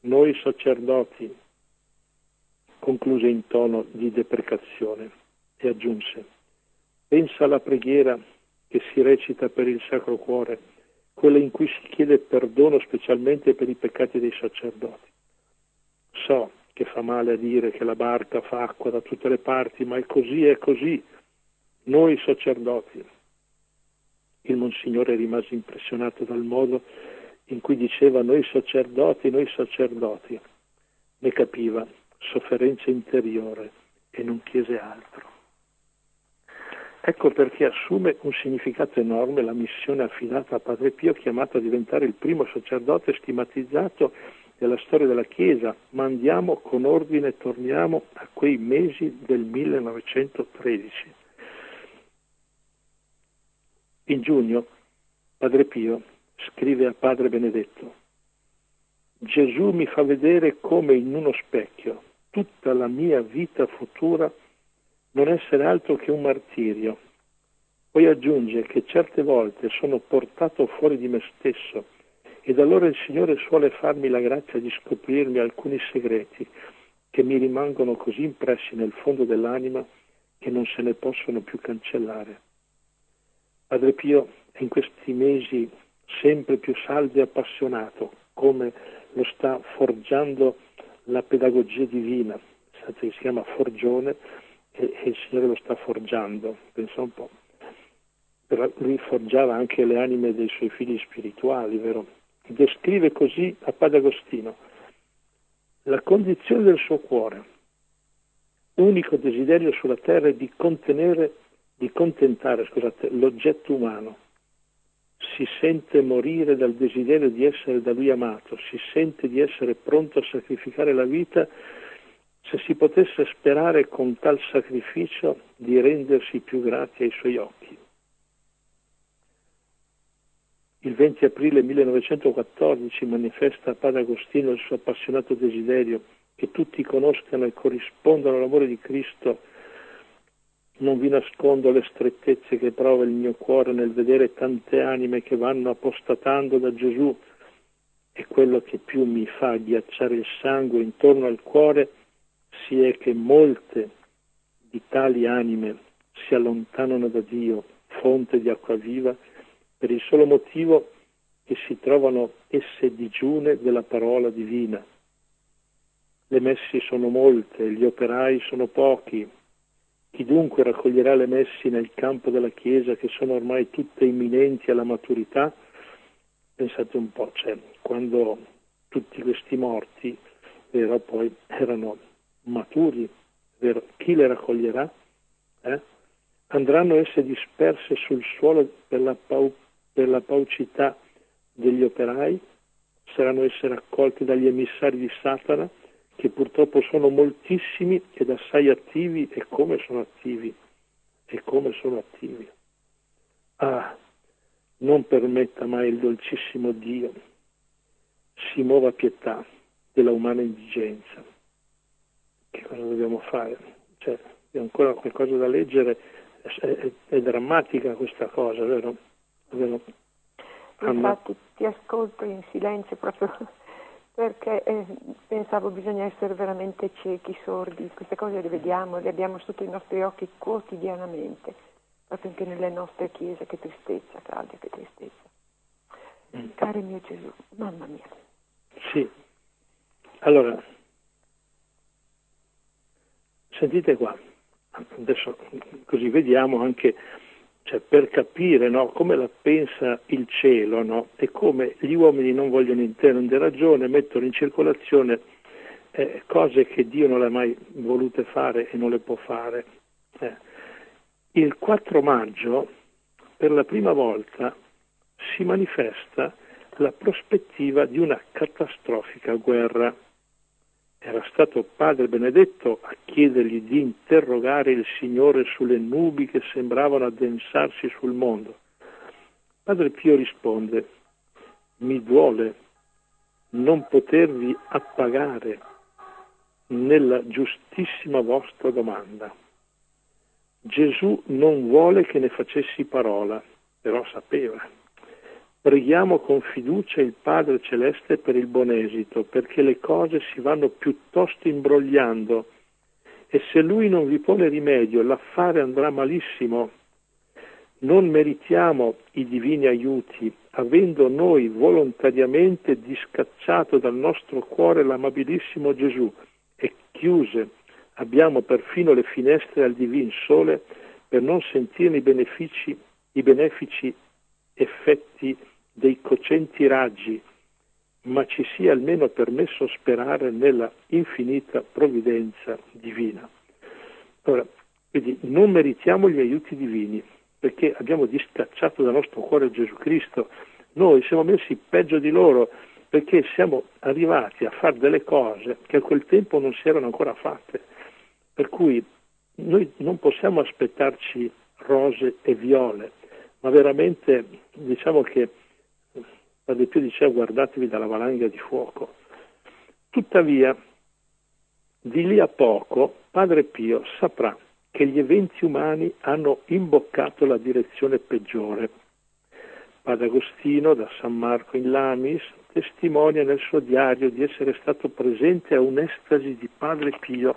concluse in tono di deprecazione e aggiunse: pensa alla preghiera che si recita per il Sacro Cuore, quella in cui si chiede perdono specialmente per i peccati dei sacerdoti. So che fa male a dire che la barca fa acqua da tutte le parti, ma è così. Noi sacerdoti. Il Monsignore rimase impressionato dal modo in cui diceva noi sacerdoti. Ne capiva sofferenza interiore e non chiese altro. Ecco perché assume un significato enorme la missione affidata a Padre Pio, chiamato a diventare il primo sacerdote stigmatizzato della storia della Chiesa. Ma andiamo con ordine, torniamo a quei mesi del 1913. In giugno Padre Pio scrive a Padre Benedetto: Gesù mi fa vedere come in uno specchio tutta la mia vita futura non essere altro che un martirio. Poi aggiunge che certe volte sono portato fuori di me stesso ed allora il Signore suole farmi la grazia di scoprirmi alcuni segreti che mi rimangono così impressi nel fondo dell'anima che non se ne possono più cancellare. Padre Pio è in questi mesi sempre più saldo e appassionato, come lo sta forgiando la pedagogia divina, si chiama Forgione, e il Signore lo sta forgiando, pensa un po'. Però lui forgiava anche le anime dei suoi figli spirituali, vero? Descrive così a Padre Agostino: la condizione del suo cuore, unico desiderio sulla terra, è di contentare l'oggetto umano. Si sente morire dal desiderio di essere da lui amato, si sente di essere pronto a sacrificare la vita se si potesse sperare con tal sacrificio di rendersi più grati ai suoi occhi. Il 20 aprile 1914 manifesta a Padre Agostino il suo appassionato desiderio che tutti conoscano e corrispondano all'amore di Cristo. Non vi nascondo le strettezze che prova il mio cuore nel vedere tante anime che vanno apostatando da Gesù, e quello che più mi fa ghiacciare il sangue intorno al cuore si è che molte di tali anime si allontanano da Dio, fonte di acqua viva, per il solo motivo che si trovano esse digiune della parola divina. Le messi sono molte, gli operai sono pochi. Chi dunque raccoglierà le messi nel campo della Chiesa, che sono ormai tutte imminenti alla maturità? Pensate un po', quando tutti questi morti, vero, poi erano maturi, vero, chi le raccoglierà? Andranno esse disperse sul suolo per la paucità degli operai? Saranno esse raccolte dagli emissari di Satana, che purtroppo sono moltissimi ed assai attivi, e come sono attivi, non permetta mai il dolcissimo Dio si muova a pietà della umana indigenza. Che cosa dobbiamo fare? È ancora qualcosa da leggere, è drammatica questa cosa, vero? Infatti ti ascolto in silenzio proprio perché pensavo bisogna essere veramente ciechi, sordi, queste cose le vediamo, le abbiamo sotto i nostri occhi quotidianamente, proprio anche nelle nostre chiese. Che tristezza, Claudia, che tristezza. Caro mio Gesù, mamma mia. Sì, allora, sentite qua, adesso così vediamo anche, per capire, no, come la pensa il cielo, no, e come gli uomini non vogliono intendere ragione, mettono in circolazione cose che Dio non le ha mai volute fare e non le può fare. Il 4 maggio, per la prima volta, si manifesta la prospettiva di una catastrofica guerra. Era stato Padre Benedetto a chiedergli di interrogare il Signore sulle nubi che sembravano addensarsi sul mondo. Padre Pio risponde: mi duole non potervi appagare nella giustissima vostra domanda. Gesù non vuole che ne facessi parola, però sapeva. Preghiamo con fiducia il Padre Celeste per il buon esito, perché le cose si vanno piuttosto imbrogliando, e se Lui non vi pone rimedio l'affare andrà malissimo. Non meritiamo i divini aiuti, avendo noi volontariamente discacciato dal nostro cuore l'amabilissimo Gesù, e chiuse abbiamo perfino le finestre al divin sole per non sentire i benefici effetti dei cocenti raggi, ma ci sia almeno permesso sperare nella infinita provvidenza divina. Ora, Quindi non meritiamo gli aiuti divini, perché abbiamo distacciato dal nostro cuore Gesù Cristo. Noi siamo messi peggio di loro, perché siamo arrivati a fare delle cose che a quel tempo non si erano ancora fatte. Per cui noi non possiamo aspettarci rose e viole, ma veramente diciamo che Padre Pio diceva: guardatevi dalla valanga di fuoco. Tuttavia, di lì a poco, Padre Pio saprà che gli eventi umani hanno imboccato la direzione peggiore. Padre Agostino, da San Marco in Lamis, testimonia nel suo diario di essere stato presente a un'estasi di Padre Pio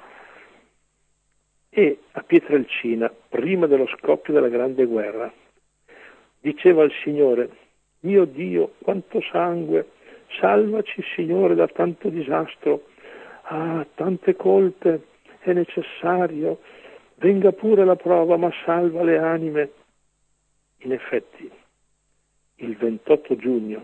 e a Pietrelcina, prima dello scoppio della Grande Guerra. Diceva al Signore: mio Dio, quanto sangue, salvaci Signore da tanto disastro, tante colpe, è necessario, venga pure la prova, ma salva le anime. In effetti, il 28 giugno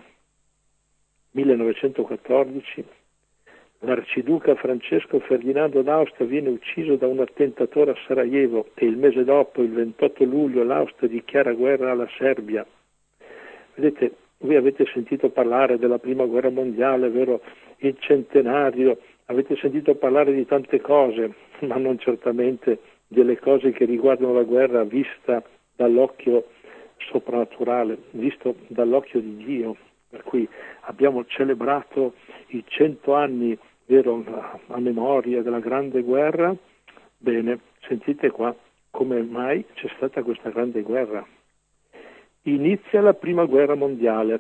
1914, l'arciduca Francesco Ferdinando d'Austria viene ucciso da un attentatore a Sarajevo e il mese dopo, il 28 luglio, l'Austria dichiara guerra alla Serbia. Vedete, voi avete sentito parlare della Prima Guerra Mondiale, vero? Il centenario, avete sentito parlare di tante cose, ma non certamente delle cose che riguardano la guerra vista dall'occhio soprannaturale, visto dall'occhio di Dio. Per cui abbiamo celebrato i 100 anni, vero, a memoria della Grande Guerra. Bene, sentite qua come mai c'è stata questa Grande Guerra. Inizia la Prima Guerra Mondiale.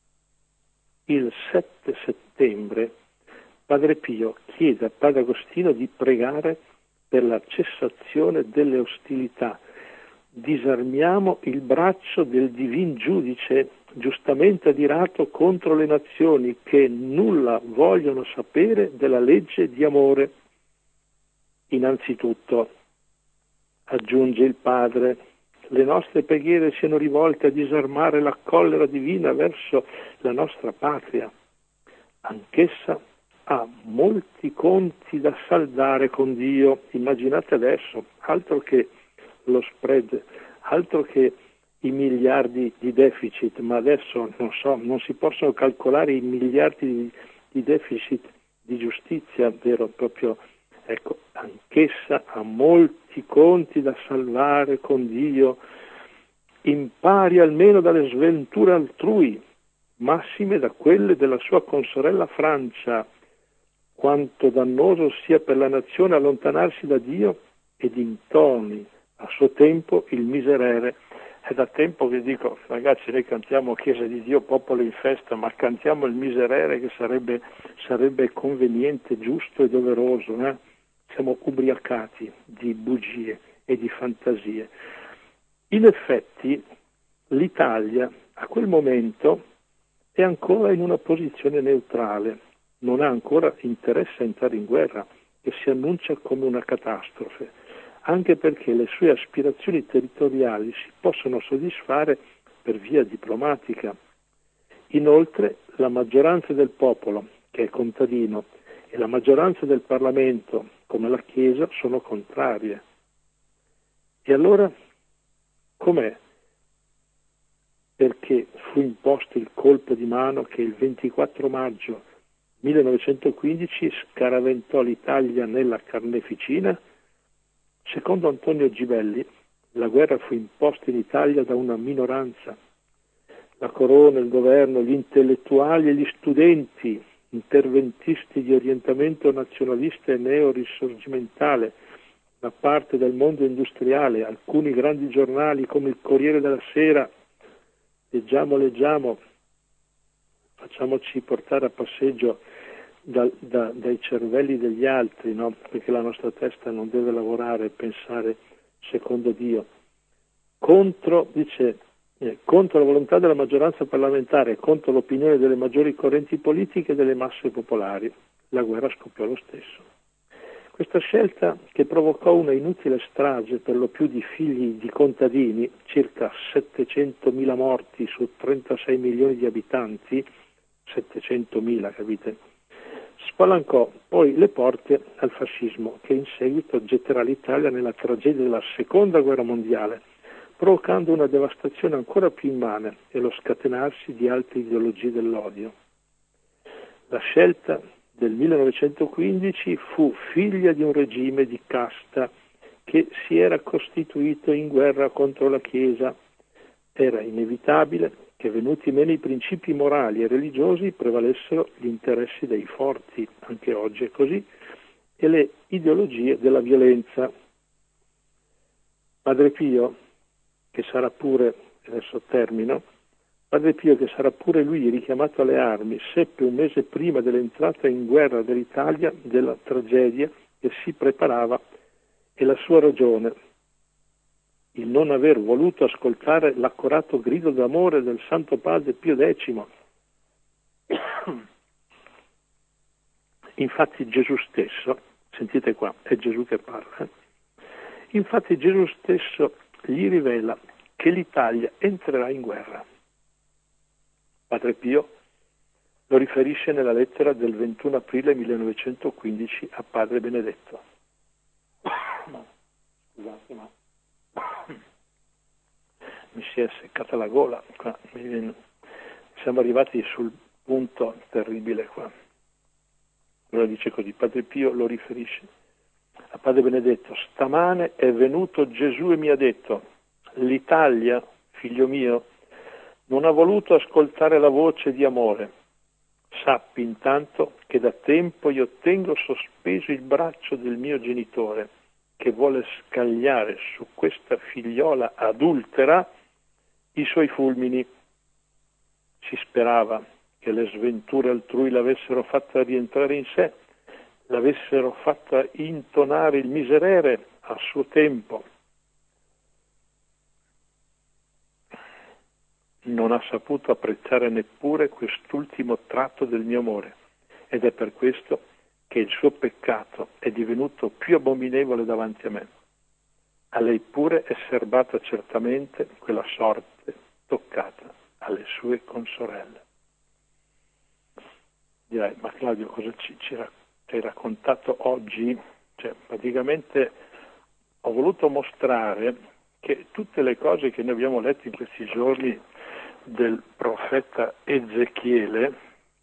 Il 7 settembre Padre Pio chiede a Padre Agostino di pregare per la cessazione delle ostilità. Disarmiamo il braccio del divin giudice giustamente adirato contro le nazioni che nulla vogliono sapere della legge di amore. Innanzitutto, aggiunge il Padre, le nostre preghiere siano rivolte a disarmare la collera divina verso la nostra patria. Anch'essa ha molti conti da saldare con Dio. Immaginate adesso, altro che lo spread, altro che i miliardi di deficit, ma adesso non si possono calcolare i miliardi di deficit di giustizia, vero? Proprio, ecco, anch'essa ha molti conti da salvare con Dio. Impari almeno dalle sventure altrui, massime da quelle della sua consorella Francia, quanto dannoso sia per la nazione allontanarsi da Dio, ed intoni a suo tempo il miserere. È da tempo che dico, ragazzi, noi cantiamo Chiesa di Dio, popolo in festa, ma cantiamo il miserere, che sarebbe conveniente, giusto e doveroso. Siamo ubriacati di bugie e di fantasie. In effetti l'Italia a quel momento è ancora in una posizione neutrale, non ha ancora interesse a entrare in guerra, che si annuncia come una catastrofe, anche perché le sue aspirazioni territoriali si possono soddisfare per via diplomatica. Inoltre la maggioranza del popolo, che è contadino, e la maggioranza del Parlamento, come la Chiesa, sono contrarie. E allora com'è? Perché fu imposto il colpo di mano che il 24 maggio 1915 scaraventò l'Italia nella carneficina? Secondo Antonio Gibelli, la guerra fu imposta in Italia da una minoranza. La corona, il governo, gli intellettuali e gli studenti, interventisti di orientamento nazionalista e neorisorgimentale, da parte del mondo industriale, alcuni grandi giornali come il Corriere della Sera, leggiamo, facciamoci portare a passeggio dai cervelli degli altri, no? Perché la nostra testa non deve lavorare e pensare secondo Dio. Contro la volontà della maggioranza parlamentare, contro l'opinione delle maggiori correnti politiche e delle masse popolari, la guerra scoppiò lo stesso. Questa scelta, che provocò una inutile strage per lo più di figli di contadini, circa 700.000 morti su 36 milioni di abitanti, 700.000, capite? spalancò poi le porte al fascismo, che in seguito getterà l'Italia nella tragedia della Seconda Guerra Mondiale, provocando una devastazione ancora più immane e lo scatenarsi di altre ideologie dell'odio. La scelta del 1915 fu figlia di un regime di casta che si era costituito in guerra contro la Chiesa. Era inevitabile che, venuti meno i principi morali e religiosi, prevalessero gli interessi dei forti, anche oggi è così, e le ideologie della violenza. Padre Pio, che sarà pure, adesso termino, Padre Pio, che sarà pure lui richiamato alle armi, seppe un mese prima dell'entrata in guerra dell'Italia della tragedia che si preparava, e la sua ragione, il non aver voluto ascoltare l'accorato grido d'amore del Santo Padre Pio X. Infatti Gesù stesso, sentite qua, è Gesù che parla, infatti Gesù stesso gli rivela che l'Italia entrerà in guerra. Padre Pio lo riferisce nella lettera del 21 aprile 1915 a Padre Benedetto. Scusate, ma mi si è seccata la gola qua. Siamo arrivati sul punto terribile qua. Allora dice così: Padre Pio lo riferisce a Padre Benedetto: stamane è venuto Gesù e mi ha detto: l'Italia, figlio mio, non ha voluto ascoltare la voce di amore. Sappi intanto che da tempo io tengo sospeso il braccio del mio genitore, che vuole scagliare su questa figliola adultera i suoi fulmini. Si sperava che le sventure altrui l'avessero fatta rientrare in sé, l'avessero fatta intonare il miserere a suo tempo. Non ha saputo apprezzare neppure quest'ultimo tratto del mio amore, ed è per questo che il suo peccato è divenuto più abominevole davanti a me. A lei pure è serbata certamente quella sorte toccata alle sue consorelle. Direi, ma Claudio, cosa ci hai raccontato oggi? Cioè, praticamente ho voluto mostrare che tutte le cose che noi abbiamo letto in questi giorni del profeta Ezechiele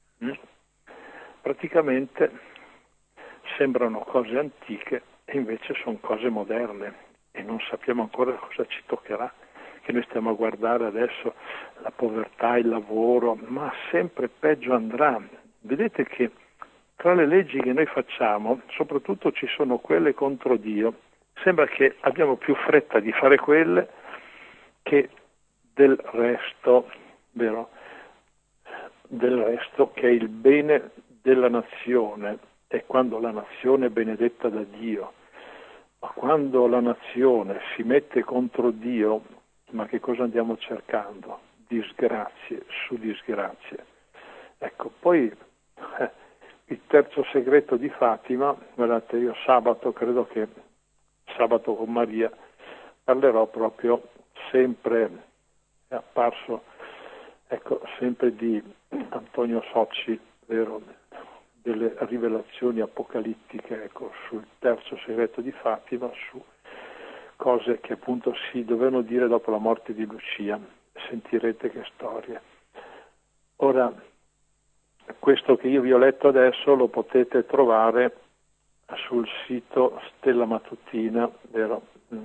praticamente sembrano cose antiche e invece sono cose moderne e non sappiamo ancora cosa ci toccherà, che noi stiamo a guardare adesso la povertà, il lavoro, ma sempre peggio andrà. Vedete che tra le leggi che noi facciamo, soprattutto ci sono quelle contro Dio. Sembra che abbiamo più fretta di fare quelle che del resto, vero? Del resto, che è il bene della nazione, è quando la nazione è benedetta da Dio. Ma quando la nazione si mette contro Dio, ma che cosa andiamo cercando? Disgrazie su disgrazie. Ecco, poi il terzo segreto di Fatima, guardate, io sabato, credo che sabato con Maria, parlerò proprio sempre, è apparso, ecco, sempre di Antonio Socci, vero, delle rivelazioni apocalittiche, ecco, sul terzo segreto di Fatima, su cose che appunto si dovevano dire dopo la morte di Lucia. Sentirete che storie. Ora, questo che io vi ho letto adesso lo potete trovare sul sito Stella Matutina, vero?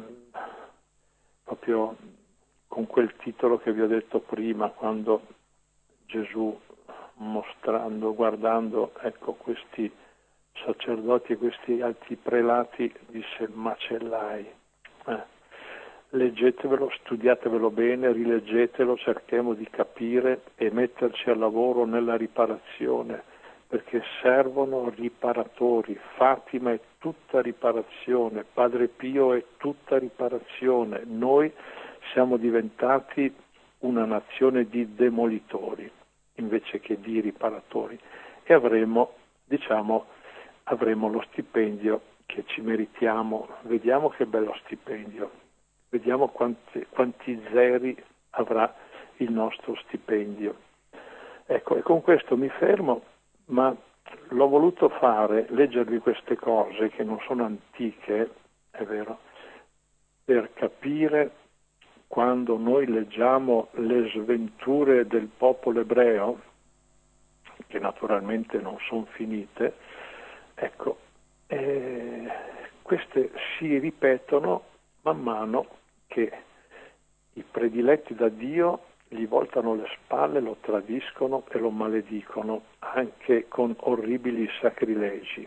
Proprio con quel titolo che vi ho detto prima, quando Gesù, mostrando, guardando, ecco, questi sacerdoti e questi alti prelati, disse: macellai. Leggetevelo, studiatevelo bene, rileggetelo, cerchiamo di capire e metterci al lavoro nella riparazione, perché servono riparatori. Fatima è tutta riparazione, Padre Pio è tutta riparazione. Noi siamo diventati una nazione di demolitori invece che di riparatori, e avremo lo stipendio che ci meritiamo. Vediamo che bello stipendio, vediamo quanti zeri avrà il nostro stipendio. Ecco, e con questo mi fermo, ma l'ho voluto fare, leggervi queste cose che non sono antiche, è vero, per capire quando noi leggiamo le sventure del popolo ebreo, che naturalmente non sono finite, ecco, queste si ripetono man mano che i prediletti da Dio gli voltano le spalle, lo tradiscono e lo maledicono, anche con orribili sacrilegi.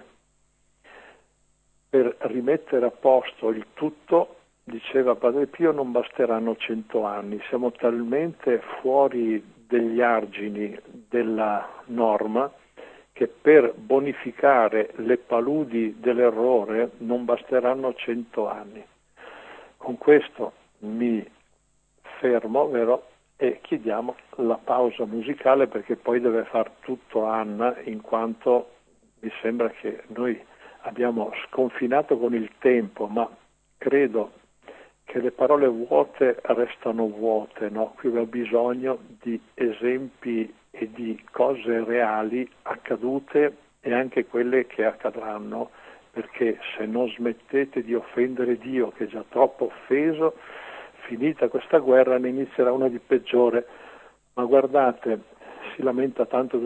Per rimettere a posto il tutto, diceva Padre Pio, non basteranno 100 anni, siamo talmente fuori degli argini della norma che per bonificare le paludi dell'errore non basteranno 100 anni. Con questo mi fermo, vero? E chiediamo la pausa musicale, perché poi deve far tutto Anna, in quanto mi sembra che noi abbiamo sconfinato con il tempo, ma credo che le parole vuote restano vuote, no? Qui ho bisogno di esempi e di cose reali accadute e anche quelle che accadranno, perché se non smettete di offendere Dio, che è già troppo offeso, finita questa guerra ne inizierà una di peggiore. Ma guardate, si lamenta tanto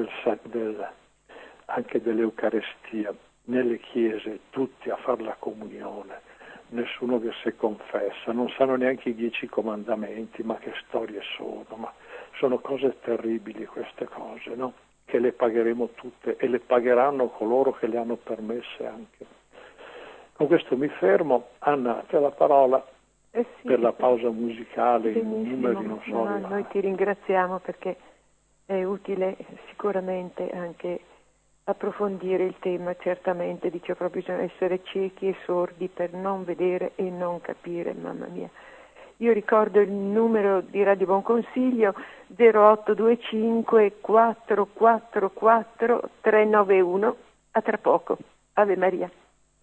anche dell'Eucarestia, nelle chiese tutti a far la comunione, nessuno che si confessa, non sanno neanche i 10 comandamenti, ma che storie sono, ma sono cose terribili queste cose, no? Che le pagheremo tutte e le pagheranno coloro che le hanno permesse anche. Con questo mi fermo. Anna, a te la parola. Sì, per la pausa musicale, i benissimo. numeri non so. No, noi ti ringraziamo perché è utile sicuramente anche approfondire il tema, certamente, dice proprio bisogna essere ciechi e sordi per non vedere e non capire, mamma mia. Io ricordo il numero di Radio Buon Consiglio 0825 444 391. A tra poco. Ave Maria.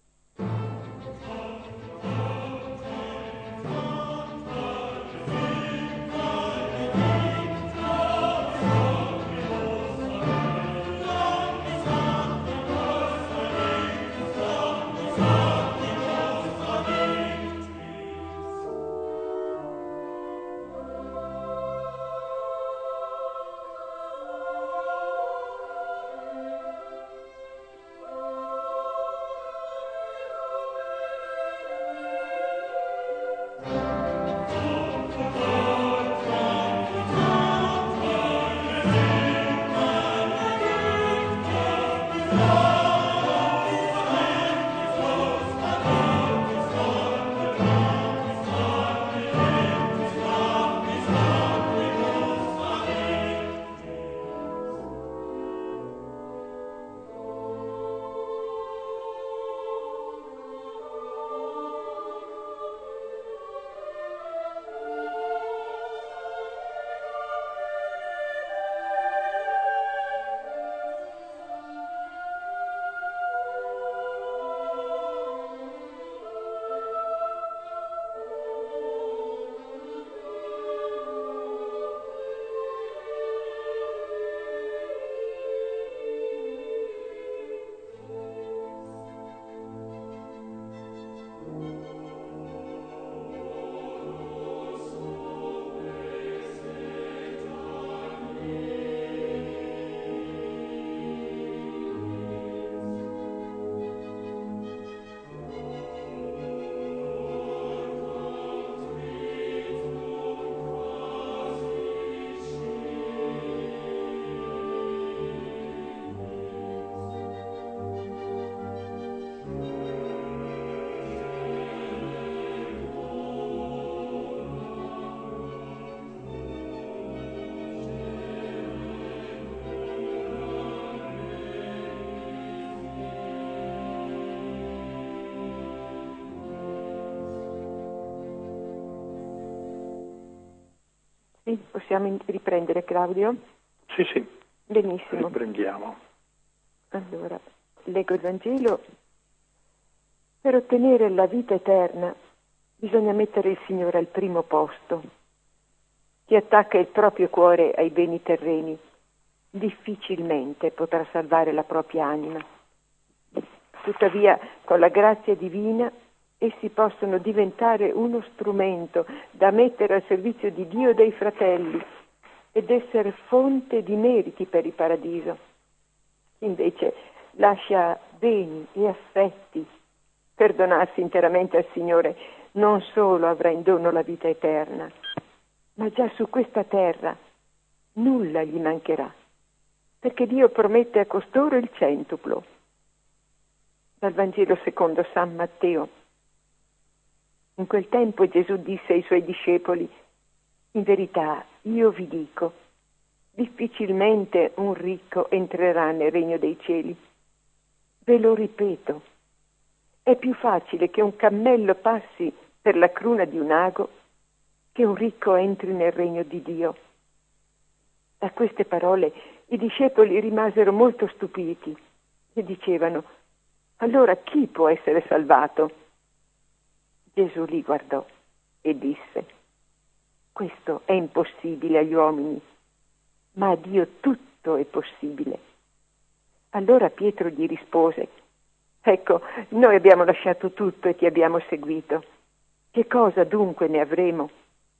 Sì, possiamo riprendere, Claudio? Sì, Benissimo. riprendiamo. Allora, leggo il Vangelo. Per ottenere la vita eterna bisogna mettere il Signore al primo posto. Chi attacca il proprio cuore ai beni terreni difficilmente potrà salvare la propria anima. Tuttavia, con la grazia divina, essi possono diventare uno strumento da mettere al servizio di Dio e dei fratelli ed essere fonte di meriti per il paradiso. Invece lascia beni e affetti per donarsi interamente al Signore, non solo avrà in dono la vita eterna, ma già su questa terra nulla gli mancherà, perché Dio promette a costoro il centuplo. Dal Vangelo secondo San Matteo. In quel tempo Gesù disse ai suoi discepoli: in verità io vi dico, difficilmente un ricco entrerà nel regno dei cieli. Ve lo ripeto, è più facile che un cammello passi per la cruna di un ago che un ricco entri nel regno di Dio. A queste parole i discepoli rimasero molto stupiti e dicevano: allora chi può essere salvato? Gesù li guardò e disse: questo è impossibile agli uomini, ma a Dio tutto è possibile. Allora Pietro gli rispose: ecco, noi abbiamo lasciato tutto e ti abbiamo seguito. Che cosa dunque ne avremo?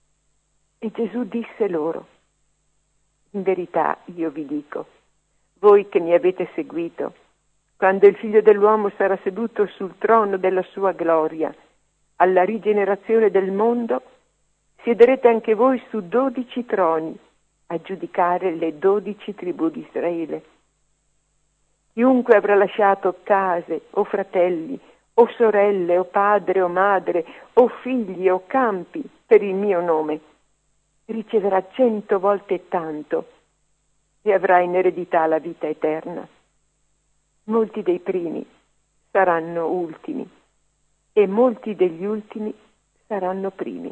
E Gesù disse loro: in verità io vi dico, voi che mi avete seguito, quando il Figlio dell'uomo sarà seduto sul trono della sua gloria, alla rigenerazione del mondo, siederete anche voi su 12 troni a giudicare le 12 tribù di Israele. Chiunque avrà lasciato case o fratelli o sorelle o padre o madre o figli o campi per il mio nome riceverà 100 volte tanto e avrà in eredità la vita eterna. Molti dei primi saranno ultimi e molti degli ultimi saranno primi.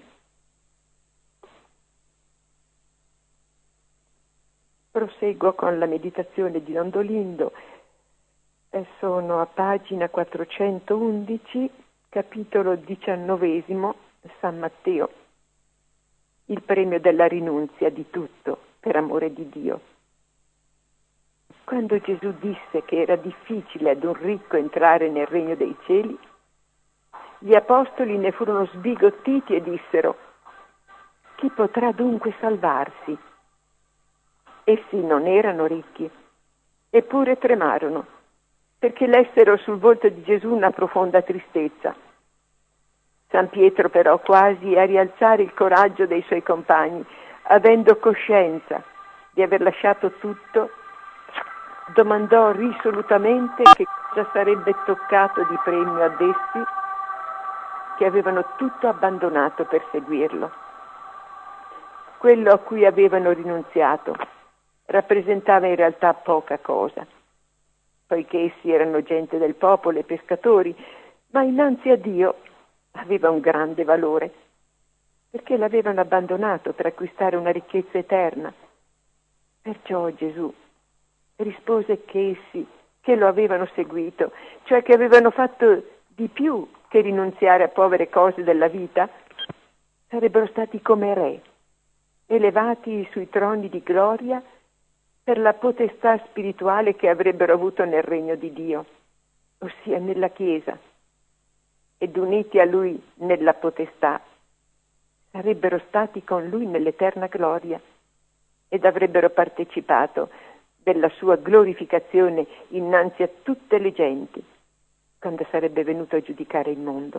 Proseguo con la meditazione di Londolindo. Sono a pagina 411, capitolo 19, San Matteo. Il premio della rinunzia di tutto per amore di Dio. Quando Gesù disse che era difficile ad un ricco entrare nel regno dei cieli, gli apostoli ne furono sbigottiti e dissero: chi potrà dunque salvarsi? Essi non erano ricchi, eppure tremarono, perché lessero sul volto di Gesù una profonda tristezza. San Pietro però, quasi a rialzare il coraggio dei suoi compagni, avendo coscienza di aver lasciato tutto, domandò risolutamente che cosa sarebbe toccato di premio ad essi che avevano tutto abbandonato per seguirlo. Quello a cui avevano rinunziato rappresentava in realtà poca cosa, poiché essi erano gente del popolo e pescatori, ma innanzi a Dio aveva un grande valore, perché l'avevano abbandonato per acquistare una ricchezza eterna. Perciò Gesù rispose che essi che lo avevano seguito, cioè che avevano fatto di più che rinunziare a povere cose della vita, sarebbero stati come re, elevati sui troni di gloria per la potestà spirituale che avrebbero avuto nel regno di Dio, ossia nella Chiesa, ed uniti a Lui nella potestà, sarebbero stati con Lui nell'eterna gloria ed avrebbero partecipato della sua glorificazione innanzi a tutte le genti, quando sarebbe venuto a giudicare il mondo.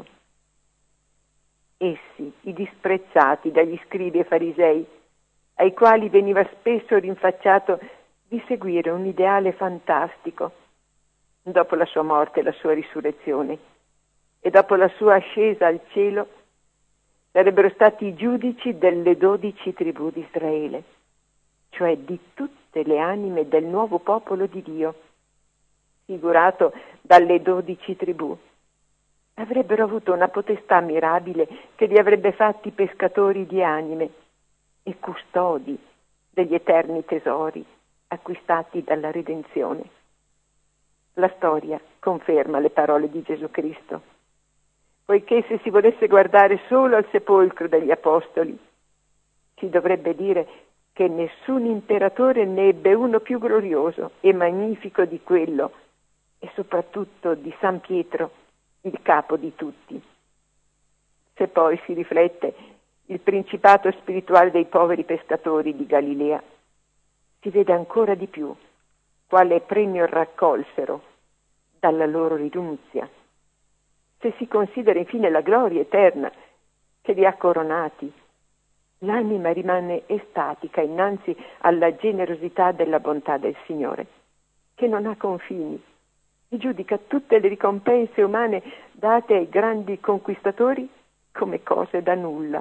Essi, i disprezzati dagli scribi e farisei, ai quali veniva spesso rinfacciato di seguire un ideale fantastico, dopo la sua morte e la sua risurrezione, e dopo la sua ascesa al cielo, sarebbero stati i giudici delle 12 tribù di Israele, cioè di tutte le anime del nuovo popolo di Dio, figurato dalle 12 tribù. Avrebbero avuto una potestà mirabile che li avrebbe fatti pescatori di anime e custodi degli eterni tesori acquistati dalla redenzione. La storia conferma le parole di Gesù Cristo, poiché se si volesse guardare solo al sepolcro degli apostoli, si dovrebbe dire che nessun imperatore ne ebbe uno più glorioso e magnifico di quello, e soprattutto di San Pietro, il capo di tutti. Se poi si riflette il principato spirituale dei poveri pescatori di Galilea, si vede ancora di più quale premio raccolsero dalla loro rinunzia. Se si considera infine la gloria eterna che li ha coronati, l'anima rimane estatica innanzi alla generosità della bontà del Signore, che non ha confini e giudica tutte le ricompense umane date ai grandi conquistatori come cose da nulla.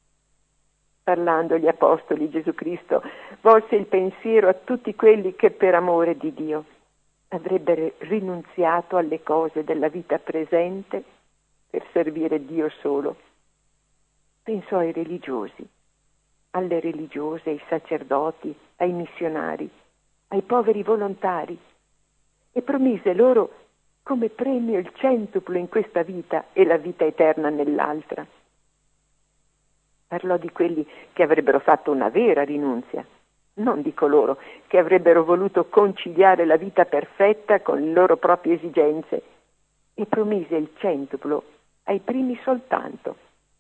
Parlando gli apostoli, Gesù Cristo volse il pensiero a tutti quelli che per amore di Dio avrebbero rinunziato alle cose della vita presente per servire Dio solo. Pensò ai religiosi, alle religiose, ai sacerdoti, ai missionari, ai poveri volontari e promise loro come premio il centuplo in questa vita e la vita eterna nell'altra. Parlò di quelli che avrebbero fatto una vera rinunzia, non di coloro che avrebbero voluto conciliare la vita perfetta con le loro proprie esigenze, e promise il centuplo ai primi soltanto.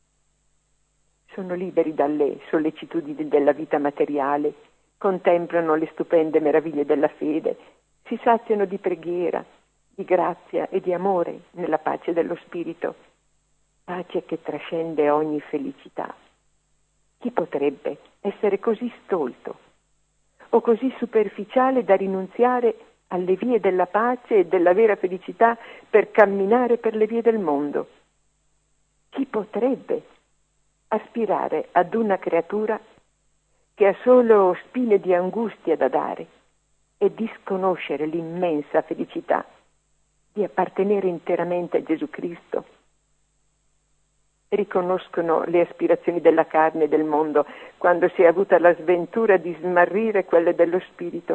Sono liberi dalle sollecitudini della vita materiale, contemplano le stupende meraviglie della fede, si saziano di preghiera, di grazia e di amore nella pace dello spirito, pace che trascende ogni felicità. Chi potrebbe essere così stolto o così superficiale da rinunziare alle vie della pace e della vera felicità per camminare per le vie del mondo? Chi potrebbe aspirare ad una creatura che ha solo spine di angustia da dare e disconoscere l'immensa felicità di appartenere interamente a Gesù Cristo? Riconoscono le aspirazioni della carne e del mondo quando si è avuta la sventura di smarrire quelle dello spirito.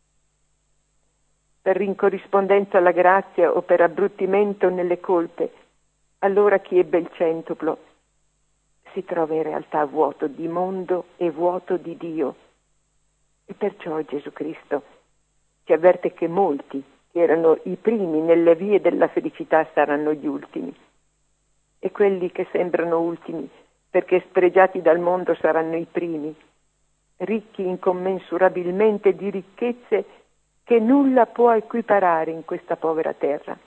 Per incorrispondenza alla grazia o per abbruttimento nelle colpe, allora chi ebbe il centuplo si trova in realtà vuoto di mondo e vuoto di Dio. E perciò Gesù Cristo ci avverte che molti che erano i primi nelle vie della felicità saranno gli ultimi. E quelli che sembrano ultimi, perché spregiati dal mondo, saranno i primi, ricchi incommensurabilmente di ricchezze che nulla può equiparare in questa povera terra.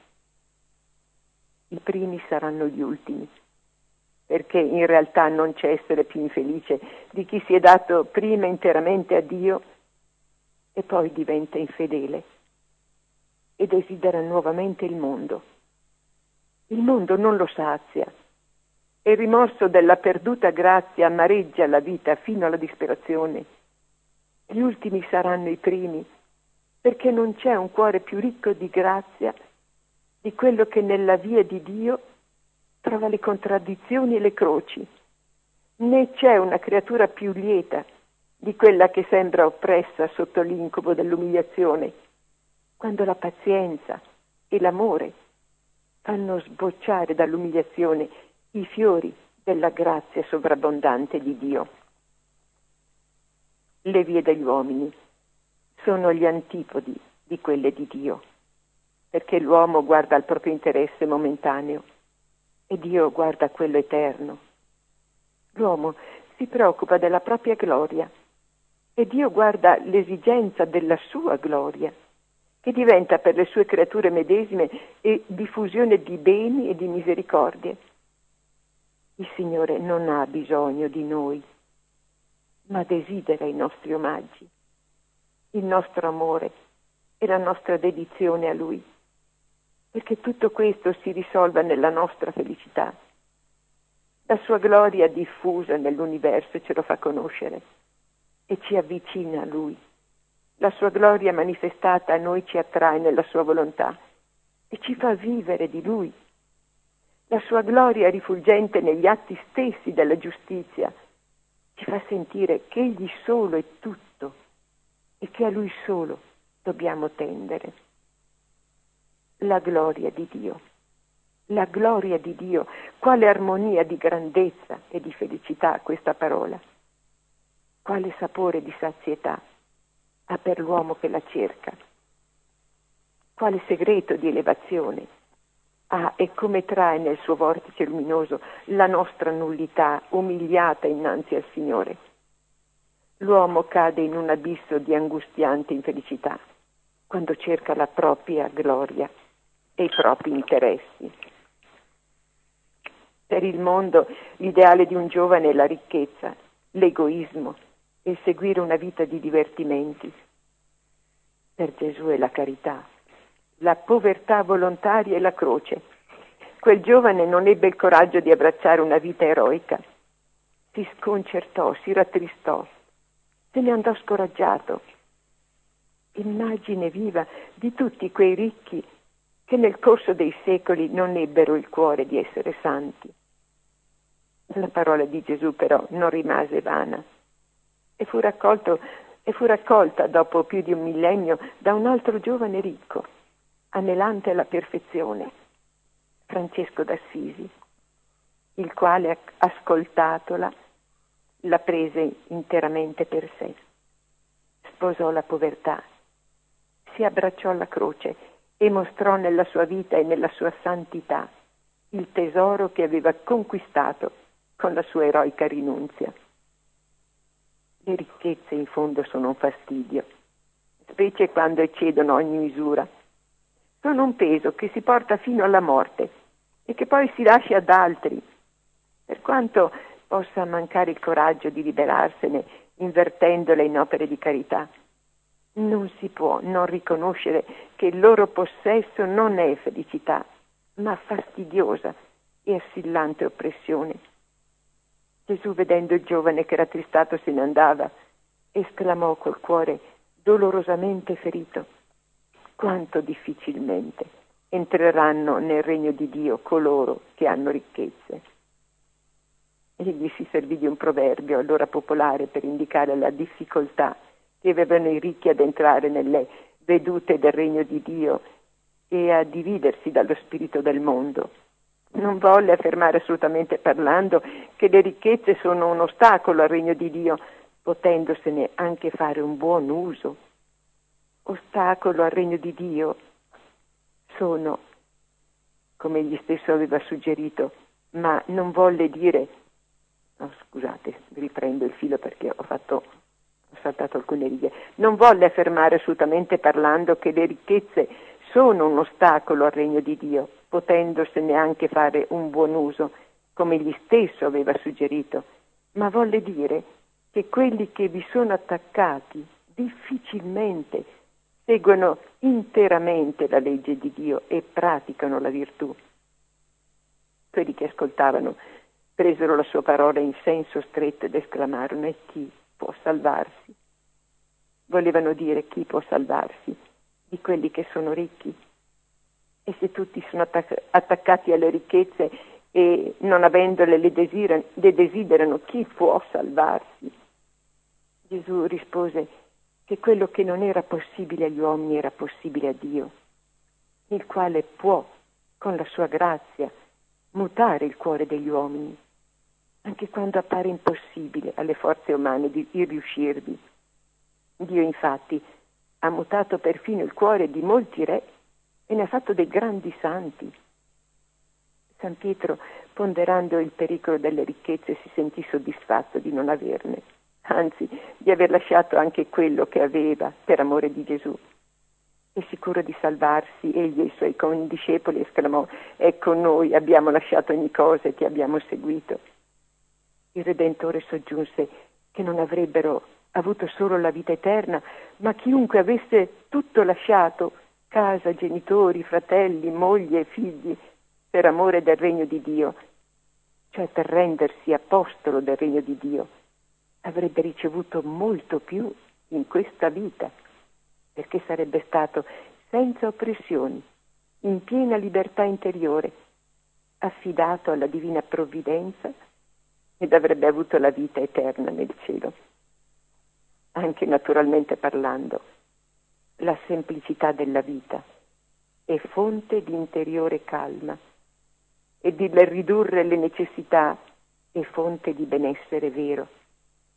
I primi saranno gli ultimi, perché in realtà non c'è essere più infelice di chi si è dato prima interamente a Dio e poi diventa infedele e desidera nuovamente il mondo. Il mondo non lo sazia e il rimorso della perduta grazia amareggia la vita fino alla disperazione. Gli ultimi saranno i primi, perché non c'è un cuore più ricco di grazia di quello che nella via di Dio trova le contraddizioni e le croci, né c'è una creatura più lieta di quella che sembra oppressa sotto l'incubo dell'umiliazione, quando la pazienza e l'amore fanno sbocciare dall'umiliazione i fiori della grazia sovrabbondante di Dio. Le vie degli uomini sono gli antipodi di quelle di Dio, perché l'uomo guarda al proprio interesse momentaneo e Dio guarda a quello eterno. L'uomo si preoccupa della propria gloria e Dio guarda l'esigenza della sua gloria, che diventa per le sue creature medesime e diffusione di beni e di misericordie. Il Signore non ha bisogno di noi, ma desidera i nostri omaggi, il nostro amore e la nostra dedizione a Lui, perché tutto questo si risolva nella nostra felicità. La sua gloria diffusa nell'universo ce lo fa conoscere e ci avvicina a Lui. La sua gloria manifestata a noi ci attrae nella sua volontà e ci fa vivere di Lui. La sua gloria rifulgente negli atti stessi della giustizia ci fa sentire che Egli solo è tutto e che a Lui solo dobbiamo tendere. La gloria di Dio, la gloria di Dio, quale armonia di grandezza e di felicità questa parola. quale sapore di sazietà ha per l'uomo che la cerca, quale segreto di elevazione ha e come trae nel suo vortice luminoso la nostra nullità umiliata innanzi al Signore. L'uomo cade in un abisso di angustiante infelicità quando cerca la propria gloria e i propri interessi. Per il mondo l'ideale di un giovane è la ricchezza, l'egoismo e il seguire una vita di divertimenti. Per Gesù è la carità, la povertà volontaria e la croce. Quel giovane non ebbe il coraggio di abbracciare una vita eroica. Si sconcertò, si rattristò, se ne andò scoraggiato. Immagine viva di tutti quei ricchi che nel corso dei secoli non ebbero il cuore di essere santi. La parola di Gesù però non rimase vana e fu raccolta dopo più di un millennio da un altro giovane ricco, anelante alla perfezione, Francesco d'Assisi, il quale, ascoltatola, la prese interamente per sé. Sposò la povertà, si abbracciò alla croce e mostrò nella sua vita e nella sua santità il tesoro che aveva conquistato con la sua eroica rinunzia. Le ricchezze in fondo sono un fastidio, specie quando eccedono ogni misura. Sono un peso che si porta fino alla morte e che poi si lascia ad altri, per quanto possa mancare il coraggio di liberarsene invertendole in opere di carità. Non si può non riconoscere che il loro possesso non è felicità, ma fastidiosa e assillante oppressione. Gesù, vedendo il giovane che rattristato se ne andava, esclamò col cuore dolorosamente ferito: quanto difficilmente entreranno nel regno di Dio coloro che hanno ricchezze. Egli si servì di un proverbio allora popolare per indicare la difficoltà che avevano i ricchi ad entrare nelle vedute del regno di Dio e a dividersi dallo spirito del mondo. Non volle affermare assolutamente parlando che le ricchezze sono un ostacolo al regno di Dio, potendosene anche fare un buon uso. Ostacolo al regno di Dio sono, come egli stesso aveva suggerito, ma non volle dire, scusate, riprendo il filo perché ho saltato alcune righe, non volle affermare assolutamente parlando che le ricchezze sono un ostacolo al regno di Dio, potendosene anche fare un buon uso, come egli stesso aveva suggerito, ma volle dire che quelli che vi sono attaccati difficilmente seguono interamente la legge di Dio e praticano la virtù. Quelli che ascoltavano presero la sua parola in senso stretto ed esclamarono: e chi può salvarsi? Volevano dire: chi può salvarsi di quelli che sono ricchi? E se tutti sono attaccati alle ricchezze e non avendole le desiderano, chi può salvarsi? Gesù rispose che quello che non era possibile agli uomini era possibile a Dio, il quale può, con la sua grazia, mutare il cuore degli uomini, anche quando appare impossibile alle forze umane di riuscirvi. Dio infatti ha mutato perfino il cuore di molti re e ne ha fatto dei grandi santi. San Pietro, ponderando il pericolo delle ricchezze, si sentì soddisfatto di non averne, anzi di aver lasciato anche quello che aveva per amore di Gesù. E sicuro di salvarsi, egli e i suoi condiscepoli esclamò: ecco, noi abbiamo lasciato ogni cosa e ti abbiamo seguito. Il Redentore soggiunse che non avrebbero avuto solo la vita eterna, ma chiunque avesse tutto lasciato, casa, genitori, fratelli, moglie e figli, per amore del regno di Dio, cioè per rendersi apostolo del regno di Dio, avrebbe ricevuto molto più in questa vita, perché sarebbe stato senza oppressioni, in piena libertà interiore, affidato alla divina provvidenza ed avrebbe avuto la vita eterna nel cielo. Anche naturalmente parlando, la semplicità della vita è fonte di interiore calma e il ridurre le necessità è fonte di benessere vero.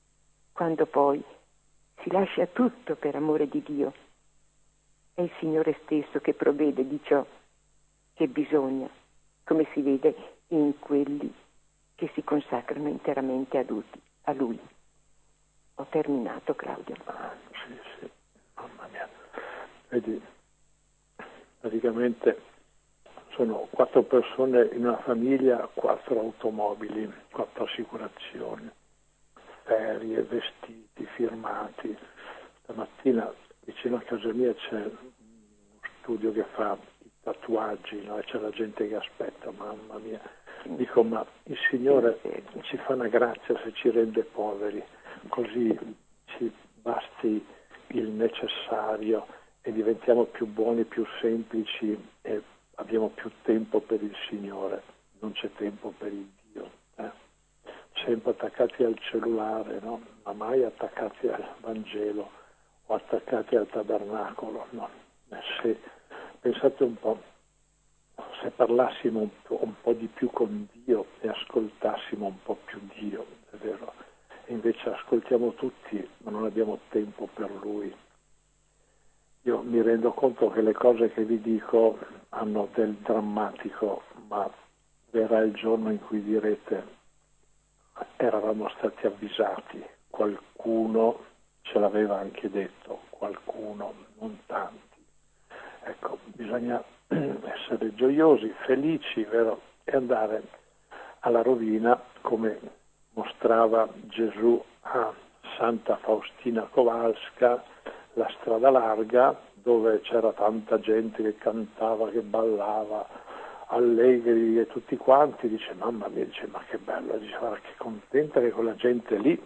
quando poi si lascia tutto per amore di Dio. È il Signore stesso che provvede di ciò che bisogna, come si vede in quelli che si consacrano interamente a Lui. Ho terminato, Claudio. Sì, mamma mia. Vedi, praticamente sono 4 persone in una famiglia, 4 automobili, 4 assicurazioni, ferie, vestiti, firmati. Stamattina vicino a casa mia c'è uno studio che fa i tatuaggi, no? E c'è la gente che aspetta, mamma mia. Dico, ma il Signore ci fa una grazia se ci rende poveri, così ci basti il necessario e diventiamo più buoni, più semplici e abbiamo più tempo per il Signore. Non c'è tempo per il Dio. Sempre attaccati al cellulare, no? Ma mai attaccati al Vangelo o attaccati al tabernacolo. No. Se, pensate un po', se parlassimo un po' di più con Dio e ascoltassimo un po' più Dio, è vero? E invece ascoltiamo tutti, ma non abbiamo tempo per Lui. Io mi rendo conto che le cose che vi dico hanno del drammatico, ma verrà il giorno in cui direte: eravamo stati avvisati, qualcuno ce l'aveva anche detto, qualcuno, non tanti. Ecco, bisogna essere gioiosi, felici, vero? E andare alla rovina, come mostrava Gesù a Santa Faustina Kowalska, la strada larga, dove c'era tanta gente che cantava, che ballava, allegri e tutti quanti. Dice, mamma mia, dice, ma che bello, dice, guarda che contenta che quella gente lì,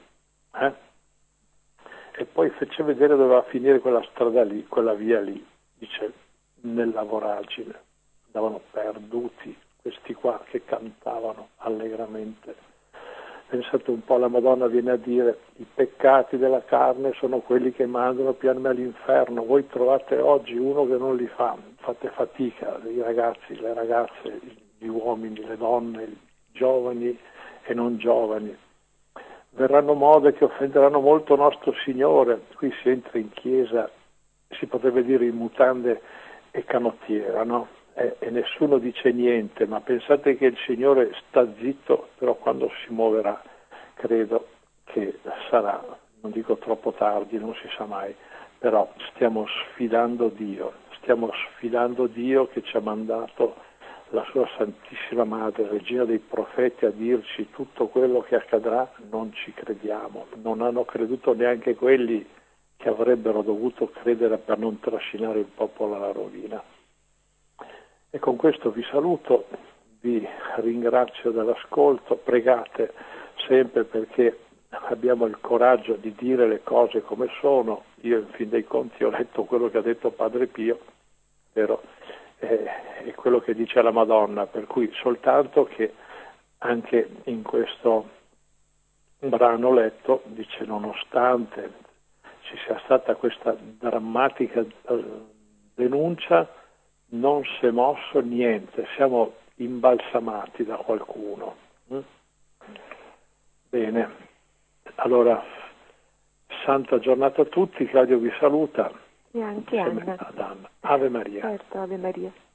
E poi fece vedere dove va a finire quella strada lì, quella via lì, dice, nella voragine, andavano perduti questi qua che cantavano allegramente. Pensate un po', la Madonna viene a dire: i peccati della carne sono quelli che mandano piano all'inferno, voi trovate oggi uno che non li fa, fate fatica, i ragazzi, le ragazze, gli uomini, le donne, i giovani e non giovani. Verranno mode che offenderanno molto nostro Signore. Qui si entra in chiesa, si potrebbe dire in mutande e canottiera, no? E nessuno dice niente, ma pensate che il Signore sta zitto, però quando si muoverà credo che sarà, non dico troppo tardi, non si sa mai, però stiamo sfidando Dio che ci ha mandato la sua Santissima Madre, Regina dei Profeti, a dirci tutto quello che accadrà. Non ci crediamo, non hanno creduto neanche quelli che avrebbero dovuto credere per non trascinare il popolo alla rovina. E con questo vi saluto, vi ringrazio dell'ascolto, pregate sempre perché abbiamo il coraggio di dire le cose come sono. Io in fin dei conti ho letto quello che ha detto Padre Pio, vero? E quello che dice la Madonna, per cui soltanto che anche in questo brano letto dice: nonostante ci sia stata questa drammatica denuncia, non si è mosso niente, siamo imbalsamati da qualcuno. Bene, allora santa giornata a tutti, Claudio vi saluta. E anche Anna. Ad Anna. Ave Maria. Certo, Ave Maria.